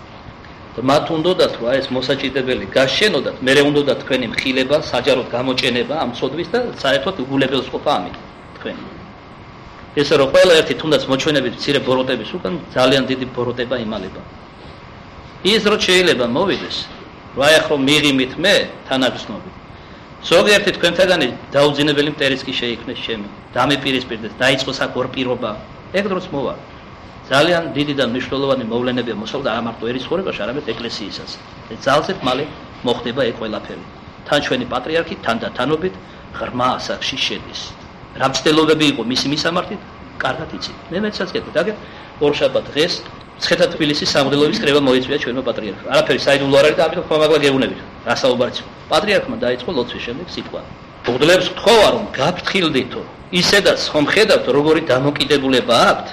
და მათ უნდათ რა ეს მოსაჭიდებელი გაშენოდათ, მე უნდათ თქვენი მხილება, საჯაროდ გამოჭენება ამ ცოდვის და საერთოდ უგულებელს ყოფა ამით თქვენ. ესე რომ ყველა ერთი თუნდაც მოჩვენებით მცირე ბოროტების უკან ძალიან დიდი ბოროტება იმალება. ის რო შეიძლება მოვიდეს, რა ახლა მიღიმით მე თანაგრძნობი. ზოგიერთი თქვენთაგანი დაუძინებელი მტერიც კი შეიქმნეს ჩემი. დამეპირისპირდეს, დაიწყოს აქ ორ პირობა. ეგ დროს მოვა. ძალიან დიდი და მნიშვნელოვანი მოვლენებია მოსავდა არა მარტო ერის ცხოვრებაში, არამედ ეკლესიისას. ძალზედ მალე მოხდება ეგ ყველაფერი. თან ჩვენი პატრიარქი, თან და თანობით ღრმა ასაკში შედის. რა მცდელობები იყო მისი მისამართით, კარგად იცით. მე მეცაც გეტყვით, აგერ ორშაბათ დღეს მცხეთა თბილისის სამღვდელოების კრება მოიწვია ჩვენმა პატრიარქმა. არაფერი საიდუმლო არ არის და ამიტომ ხმამაღლა გეუბნებით. რა საუბარიც იყო. პატრიარქმა დაიწყო ლოცვის შემდეგ სიტყვა. მღვდლებს გთხოვა რომ გაფრთხილდითო, ისედაც ხომ ხედავთ როგორი დამოკიდებულება აქვთ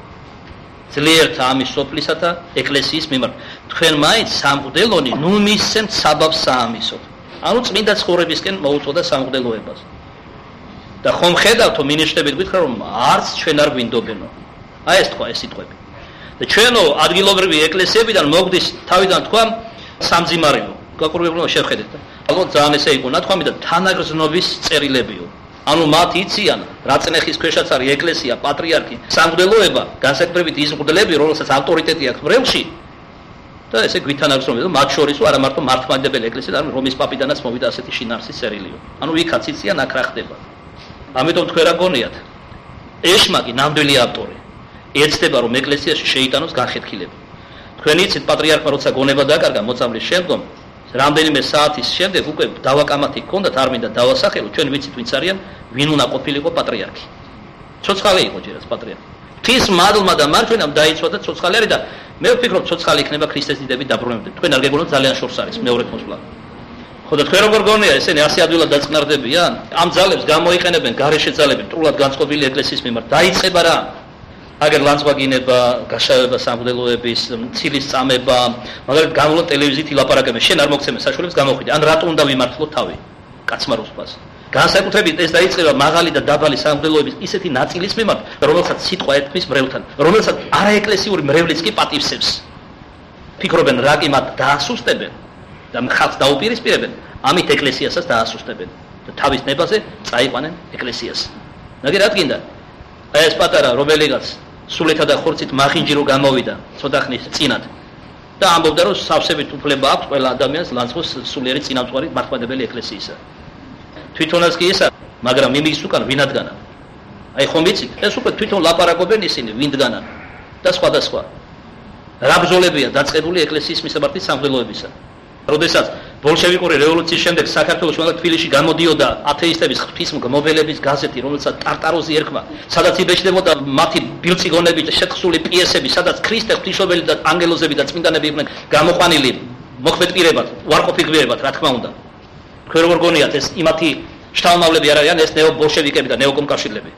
ძლიერთა ამის სოფლისათა ეკლესიის მიმართ. თქვენ მაინც სამღვდელონი ნუ მისცემთ საბაბს საამისოდ. ანუ წმინდა ცხოვრებისკენ მოუწოდა სამღვდელოებას. და ხომ ხედავთო მინიჭდებით გითხრა რომ არც ჩვენ არ გვინდობენო. აი ეს თქვა ეს სიტყვები. და ჩვენო ადგილობრივი ეკლესიებიდან მოგდის თავიდან თქვა სამძიმარეო გაკურებულობა შევხედეთ და ალბათ ძალიან ესე იყო ნათქვამი და თანაგრძნობის წერილებიო ანუ მათ იციან რა წნეხის ქვეშაც არის ეკლესია პატრიარქი სამღვდელოება განსაკუთრებით ის მღვდლები რომელსაც ავტორიტეტი აქვს ბრელში და ესე გვითანაგრძნobeda მათ შორის არა მარტო მართლმადიდებელი ეკლესია და რომის პაპიდანაც მოვიდა ასეთი შინაარსის წერილიო ანუ იქაც იციან აქ რა ხდება ამიტომ თქვენ რა გონიათ ეშმაკი ნამდვილი ავტორი ეცდება რომ ეკლესიაში შეიტანოს განხეთქილება თქვენ იცით პატრიარქმა როცა გონება დაკარგა მოწამვლის შემდგომ რამდენიმე საათის შემდეგ უკვე დავაკამათი ჰქონდათ არ მინდა დავასახელო ჩვენ ვიცით ვინც არიან ვინ უნდა ყოფილიყო პატრიარქი ცოცხალი იყო ჯერაც პატრიარქი ღვთის მადლმა და მარჯვენამ დაიცვა და ცოცხალი არის და მე ვფიქრობ ცოცხალი იქნება ქრისტეს დიდები დაბრუნებამდე თქვენ არ გეგონოთ ძალიან შორს არის მეორე მოსვლა ხო და თქვენ როგორ გონია ესენი ასე ადვილად დაწყნარდებიან ამ ძალებს გამოიყენებენ გარეშე ძალები მტრულად განწყობილი ეკლესიის მიმართ დაიწყება რა აგერ ლანძღვაგინება, გაშავება სამღვდელოების, ცილის წამება, მაგალითად გამოვლა ტელევიზიით ილაპარაკებენ, შენ არ მოგცემე საშუალებას გამოხვიდე. ან რატო უნდა ვიმართლო თავი? კაცმარუსფას. განსაკუთრებით ეს დაიწყება მაღალი და დაბალი სამღვდელოების ისეთი ნაწილის მიმართ, რომელსაც სიტყვა ეთქმის მრევლთან, რომელსაც არაეკლესიური მრევლიც კი პატივსებს. ფიქრობენ რა კი მათ დაასუსტებენ და ხალხს დაუპირისპირებენ, ამით ეკლესიასაც დაასუსტებენ და თავის ნებაზე წაიყვანენ ეკლესიას. ნაგე რა გინდა? ეს პატარა რომელიღაც სულეთა და ხორცით მახინჯი რო გამოვიდა ცოტა ხნის წინათ და ამბობდა რომ სავსებით უფლება აქვს ყველა ადამიანს ლანძღოს სულიერი წინამძღვარი მართლმადიდებელი ეკლესიისა. თვითონაც კი ისა, მაგრამ იმის უკან ვინადგანა. აი ხომ იცით, ეს უკვე თვითონ ლაპარაკობენ ისინი ვინდგანან და სხვა და სხვა. რა ბრძოლებია დაწყებული ეკლესიის მისამართი სამღვდელოებისა. როდესაც ბოლშევიკური რევოლუციის შემდეგ საქართველოს შემდგომ თბილისში გამოდიოდა ათეისტების ღვთისმგმობელების გაზეთი, რომელსაც ტარტაროზი ერქვა, სადაც იბეჭდებოდა მათი ბილწიგონები, შეთხსული პიესები, სადაც ქრისტე ღვთისმშობელი და ანგელოზები და წმინდანები იყვნენ გამოყვანილი მოქმედპირებად, უარყოფილგვერებად, რა თქმა უნდა. თქვენ როგორ გონიათ ეს იმათი შთამომავლები არ არიან, ეს ნეობოლშევიკები და ნეოკომკავშირლები.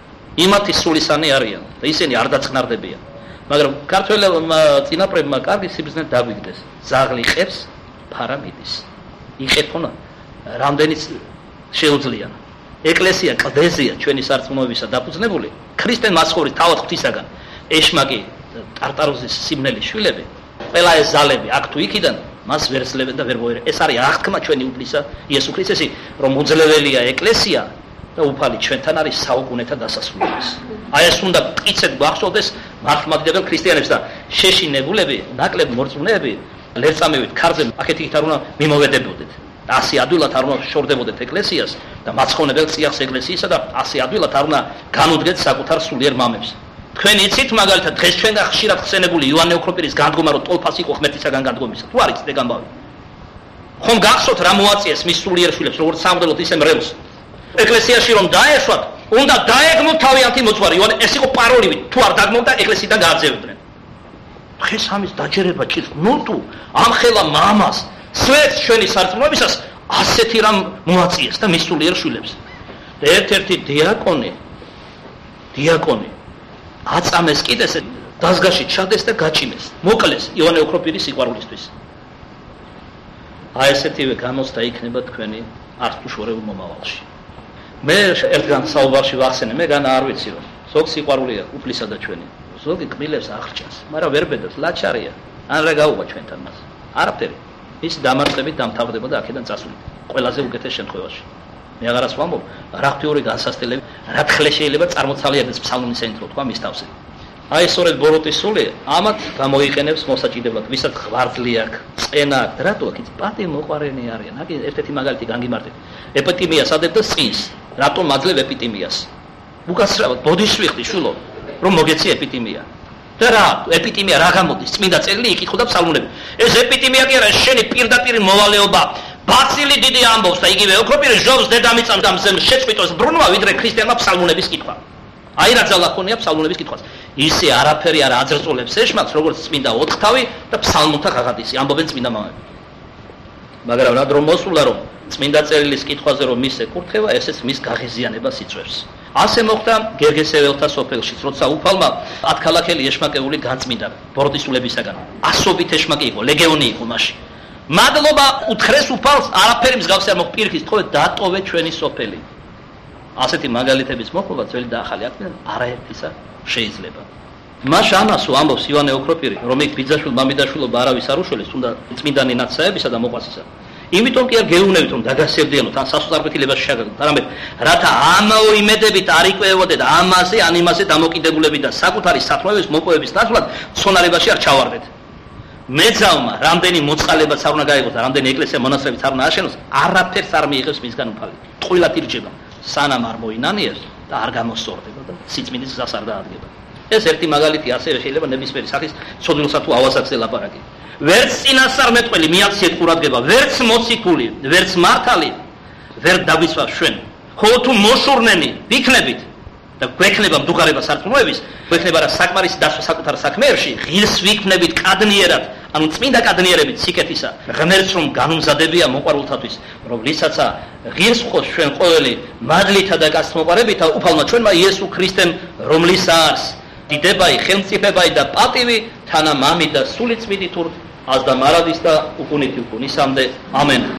იმათი სულისანი არიან და ისინი არ დაწყნარდებიან. მაგრამ ქართველებმა წინაპრებმა კარგი სიბრძნე დაგვიგდეს. ზაღლი ყებს ფარამიდის იყეთონა რამდენიც შეუძლიან ეკლესია კლდეზეა ჩვენი სარწმუნოებისა დაფუძნებული ქრისტენ მასხურის თავად ღვთისაგან ეშმაკი ტარტაროზის სიმნელის შვილები ყველა ეს ზალები აქ თუ იქიდან მას ვერ სლებენ და ვერ მოერენ ეს არის აღთქმა ჩვენი უფლისა იესო ქრისტესი რომ უძლეველია ეკლესია და უფალი ჩვენთან არის საუკუნეთა დასასრულს აი ეს უნდა მტკიცედ გვახსოვდეს მართლმადიდებელ ქრისტიანებს და შეშინებულები ნაკლებ მორწმუნეები ლერწამებით ქარზე აქეთით არ უნდა მიმოვედებოდეთ და ასე ადვილად არ უნდა შორდებოდეთ ეკლესიას და მაცხოვნებელ წიაღს ეკლესიისა და ასე ადვილად არ უნდა განუდგეთ საკუთარ სულიერ მამებს თქვენ იცით მაგალითად დღეს ჩვენგან ხშირად ხსენებული იოანე ოქროპირის განდგომა რომ ტოლფას იყო ღმერთისაგან განდგომისა თუ არის ეს გამბავი ხომ გახსოვთ რა მოაწიეს მის სულიერ შვილებს როგორც სამღვდელოთ ისე მრევლს ეკლესიაში რომ დაეშვათ უნდა დაეგმოთ თავიანთი მოძღვარი იოანე ეს იყო პაროლივით თუ არ დაგმოვდა ეკლესიიდან გააძევდნენ დღეს ამის დაჯერება ჭირს ნუ თუ ამხელა მამას სვეტს ჩვენი სარწმუნოებისას ასეთი რამ მოაწიეს და მის სულიერ შვილებს და ერთ-ერთი დიაკონი დიაკონი აწამეს კიდეს დაზგაში ჩადეს და გაჭიმეს მოკლეს იოანე ოქროპირის სიყვარულისთვის აი ესეთივე გამოცდა იქნება თქვენი არც თუ შორეულ მომავალში მე ერთგან საუბარში ვახსენე მე განა არ ვიცი რომ ზოგ სიყვარულია უფლისა და ჩვენი ზოგი კბილებს აღჭას, მაგრამ ვერ ბედავს, ლაჩარია. ან რა გაუღა ჩვენთან მას? არაფერი. ის დამარცხებით დამთავრდება და აქედან წასული. ყველაზე უკეთეს შემთხვევაში. მე აღარას ვამბობ, რა ღვთიური განსასწრებელი, რა თხლე შეიძლება წარმოცალიებდეს ფსალმონის ენთრო თქვა მის თავზე. აი სწორედ ბოროტის სული ამათ გამოიყენებს მოსაჭიდებლად, ვისაც ღვარძლი აქვს, წენა აქვს, რატო აქ პატი მოყარენი არიან. აქ ერთ-ერთი მაგალითი განგიმარტეთ. ეპიტიმიას ადებდა წინს. რატო მაძლევ ეპიტიმიას? უკაცრავად ბოდიშვიხტი შულო რომ მოგეცი ეპიტიმია. და რა, ეპიტიმია რა გამოდის? წმინდა წერილი იკითხო და ფსალმუნები. ეს ეპიტიმია კი არა, შენი პირდაპირ მოვალეობა. ბაცილი დიდი ამბობს და იგივე ოქროპირი ჟობს დედამიწამ და მზემ შეწყვიტოს ბრუნვა, ვიდრე ქრისტიანმა ფსალმუნების კითხვა. აი რა ძალა ხონია ფსალმუნების კითხვას. ისე არაფერი არ აძრწოლებს ეშმაკს, როგორც წმინდა ოთხთავი და ფსალმუნთა ღაღადისი, ამბობენ წმინდა მამები. მაგრამ რა დრო მოსულა რომ წმინდა წერილის კითხვაზე რომ მის ეკურთხება, ესეც მის გაღიზიანებას იწვევს. ასე მოხდა გერგესეველთა სოფელში, როცა უფალმა ათქალაქელი ეშმაკეული განწმინდა ბოროტისულებისაგან. ასობით ეშმაკი იყო, ლეგიონი იყო მაშინ. მადლობა უთხრეს უფალს, არაფერი მსგავსი არ მოხდა პირიქით, თქო დატოვე ჩვენი სოფელი. ასეთი მაგალითების მოხობა ძველი და ახალი ადგილიდან არაერთისა შეიძლება. მას ამასო ამბობს ივანე ოქროპირი, რომ იქ ბიძაშვილ მამიდაშვილობა არავის არ უშველეს, თუნდა წმინდანი ნაცსაებისა და მოყვასისა. იმიტომ კი არ გეუბნებით, რომ დაგასევდიანოთ, ან სასწაულებაში შეგაგდოთ, არამედ რათა ამოიმედებით არ იკვებოდეთ ამაზე, ან იმაზე დამოკიდებულებით და საკუთარი სათქმელების მოპოვების ნაცვლად ცონარებაში არ ჩავარდეთ. მეძავმა რამდენი მოწყალებაც არ უნდა გაიგოს და რამდენი ეკლესია მონასტრებიც არ უნდა აშენოს, არაფერს არ მიიღებს მისგან უფალი. ტყუილად ირჯება, სანამ არ მოინანიებს და არ გამოსწორდება და სიწმინდის გზას არ დაადგება. ეს ერთი მაგალითი ასევე შეიძლება ნებისმიერი სახის ცოდვილსა თუ ავაზაკზე ლაპარაკი. ვერც წინასწარმეტყველი მიაქციეთ ყურადღება, ვერც მოციქული, ვერც მართალი ვერ დაგვისვას ჩვენ. ხოლო თუ მოშურნენი ვიქნებით და გვექნება მდუღარება სარწმუნოების, გვექნება რა საკმარისი დასვა საკუთარ საქმეებში, ღირს ვიქმნებით კადნიერად, ანუ წმინდა კადნიერებით სიკეთისა, ღმერთს რომ განუმზადებია მოყვარულთათვის, რომლისაცა ღირს ხოს ჩვენ ყოველი მადლითა და გასმოყარებითა უფალმა ჩვენმა იესო ქრისტემ, რომლის არს დიდებაი, ხელმწიფებაი და პატივი თანა მამი და სული წმინდი თურთ, აზ და მარადის და უკუნითი უკუნისამდე. ამენ.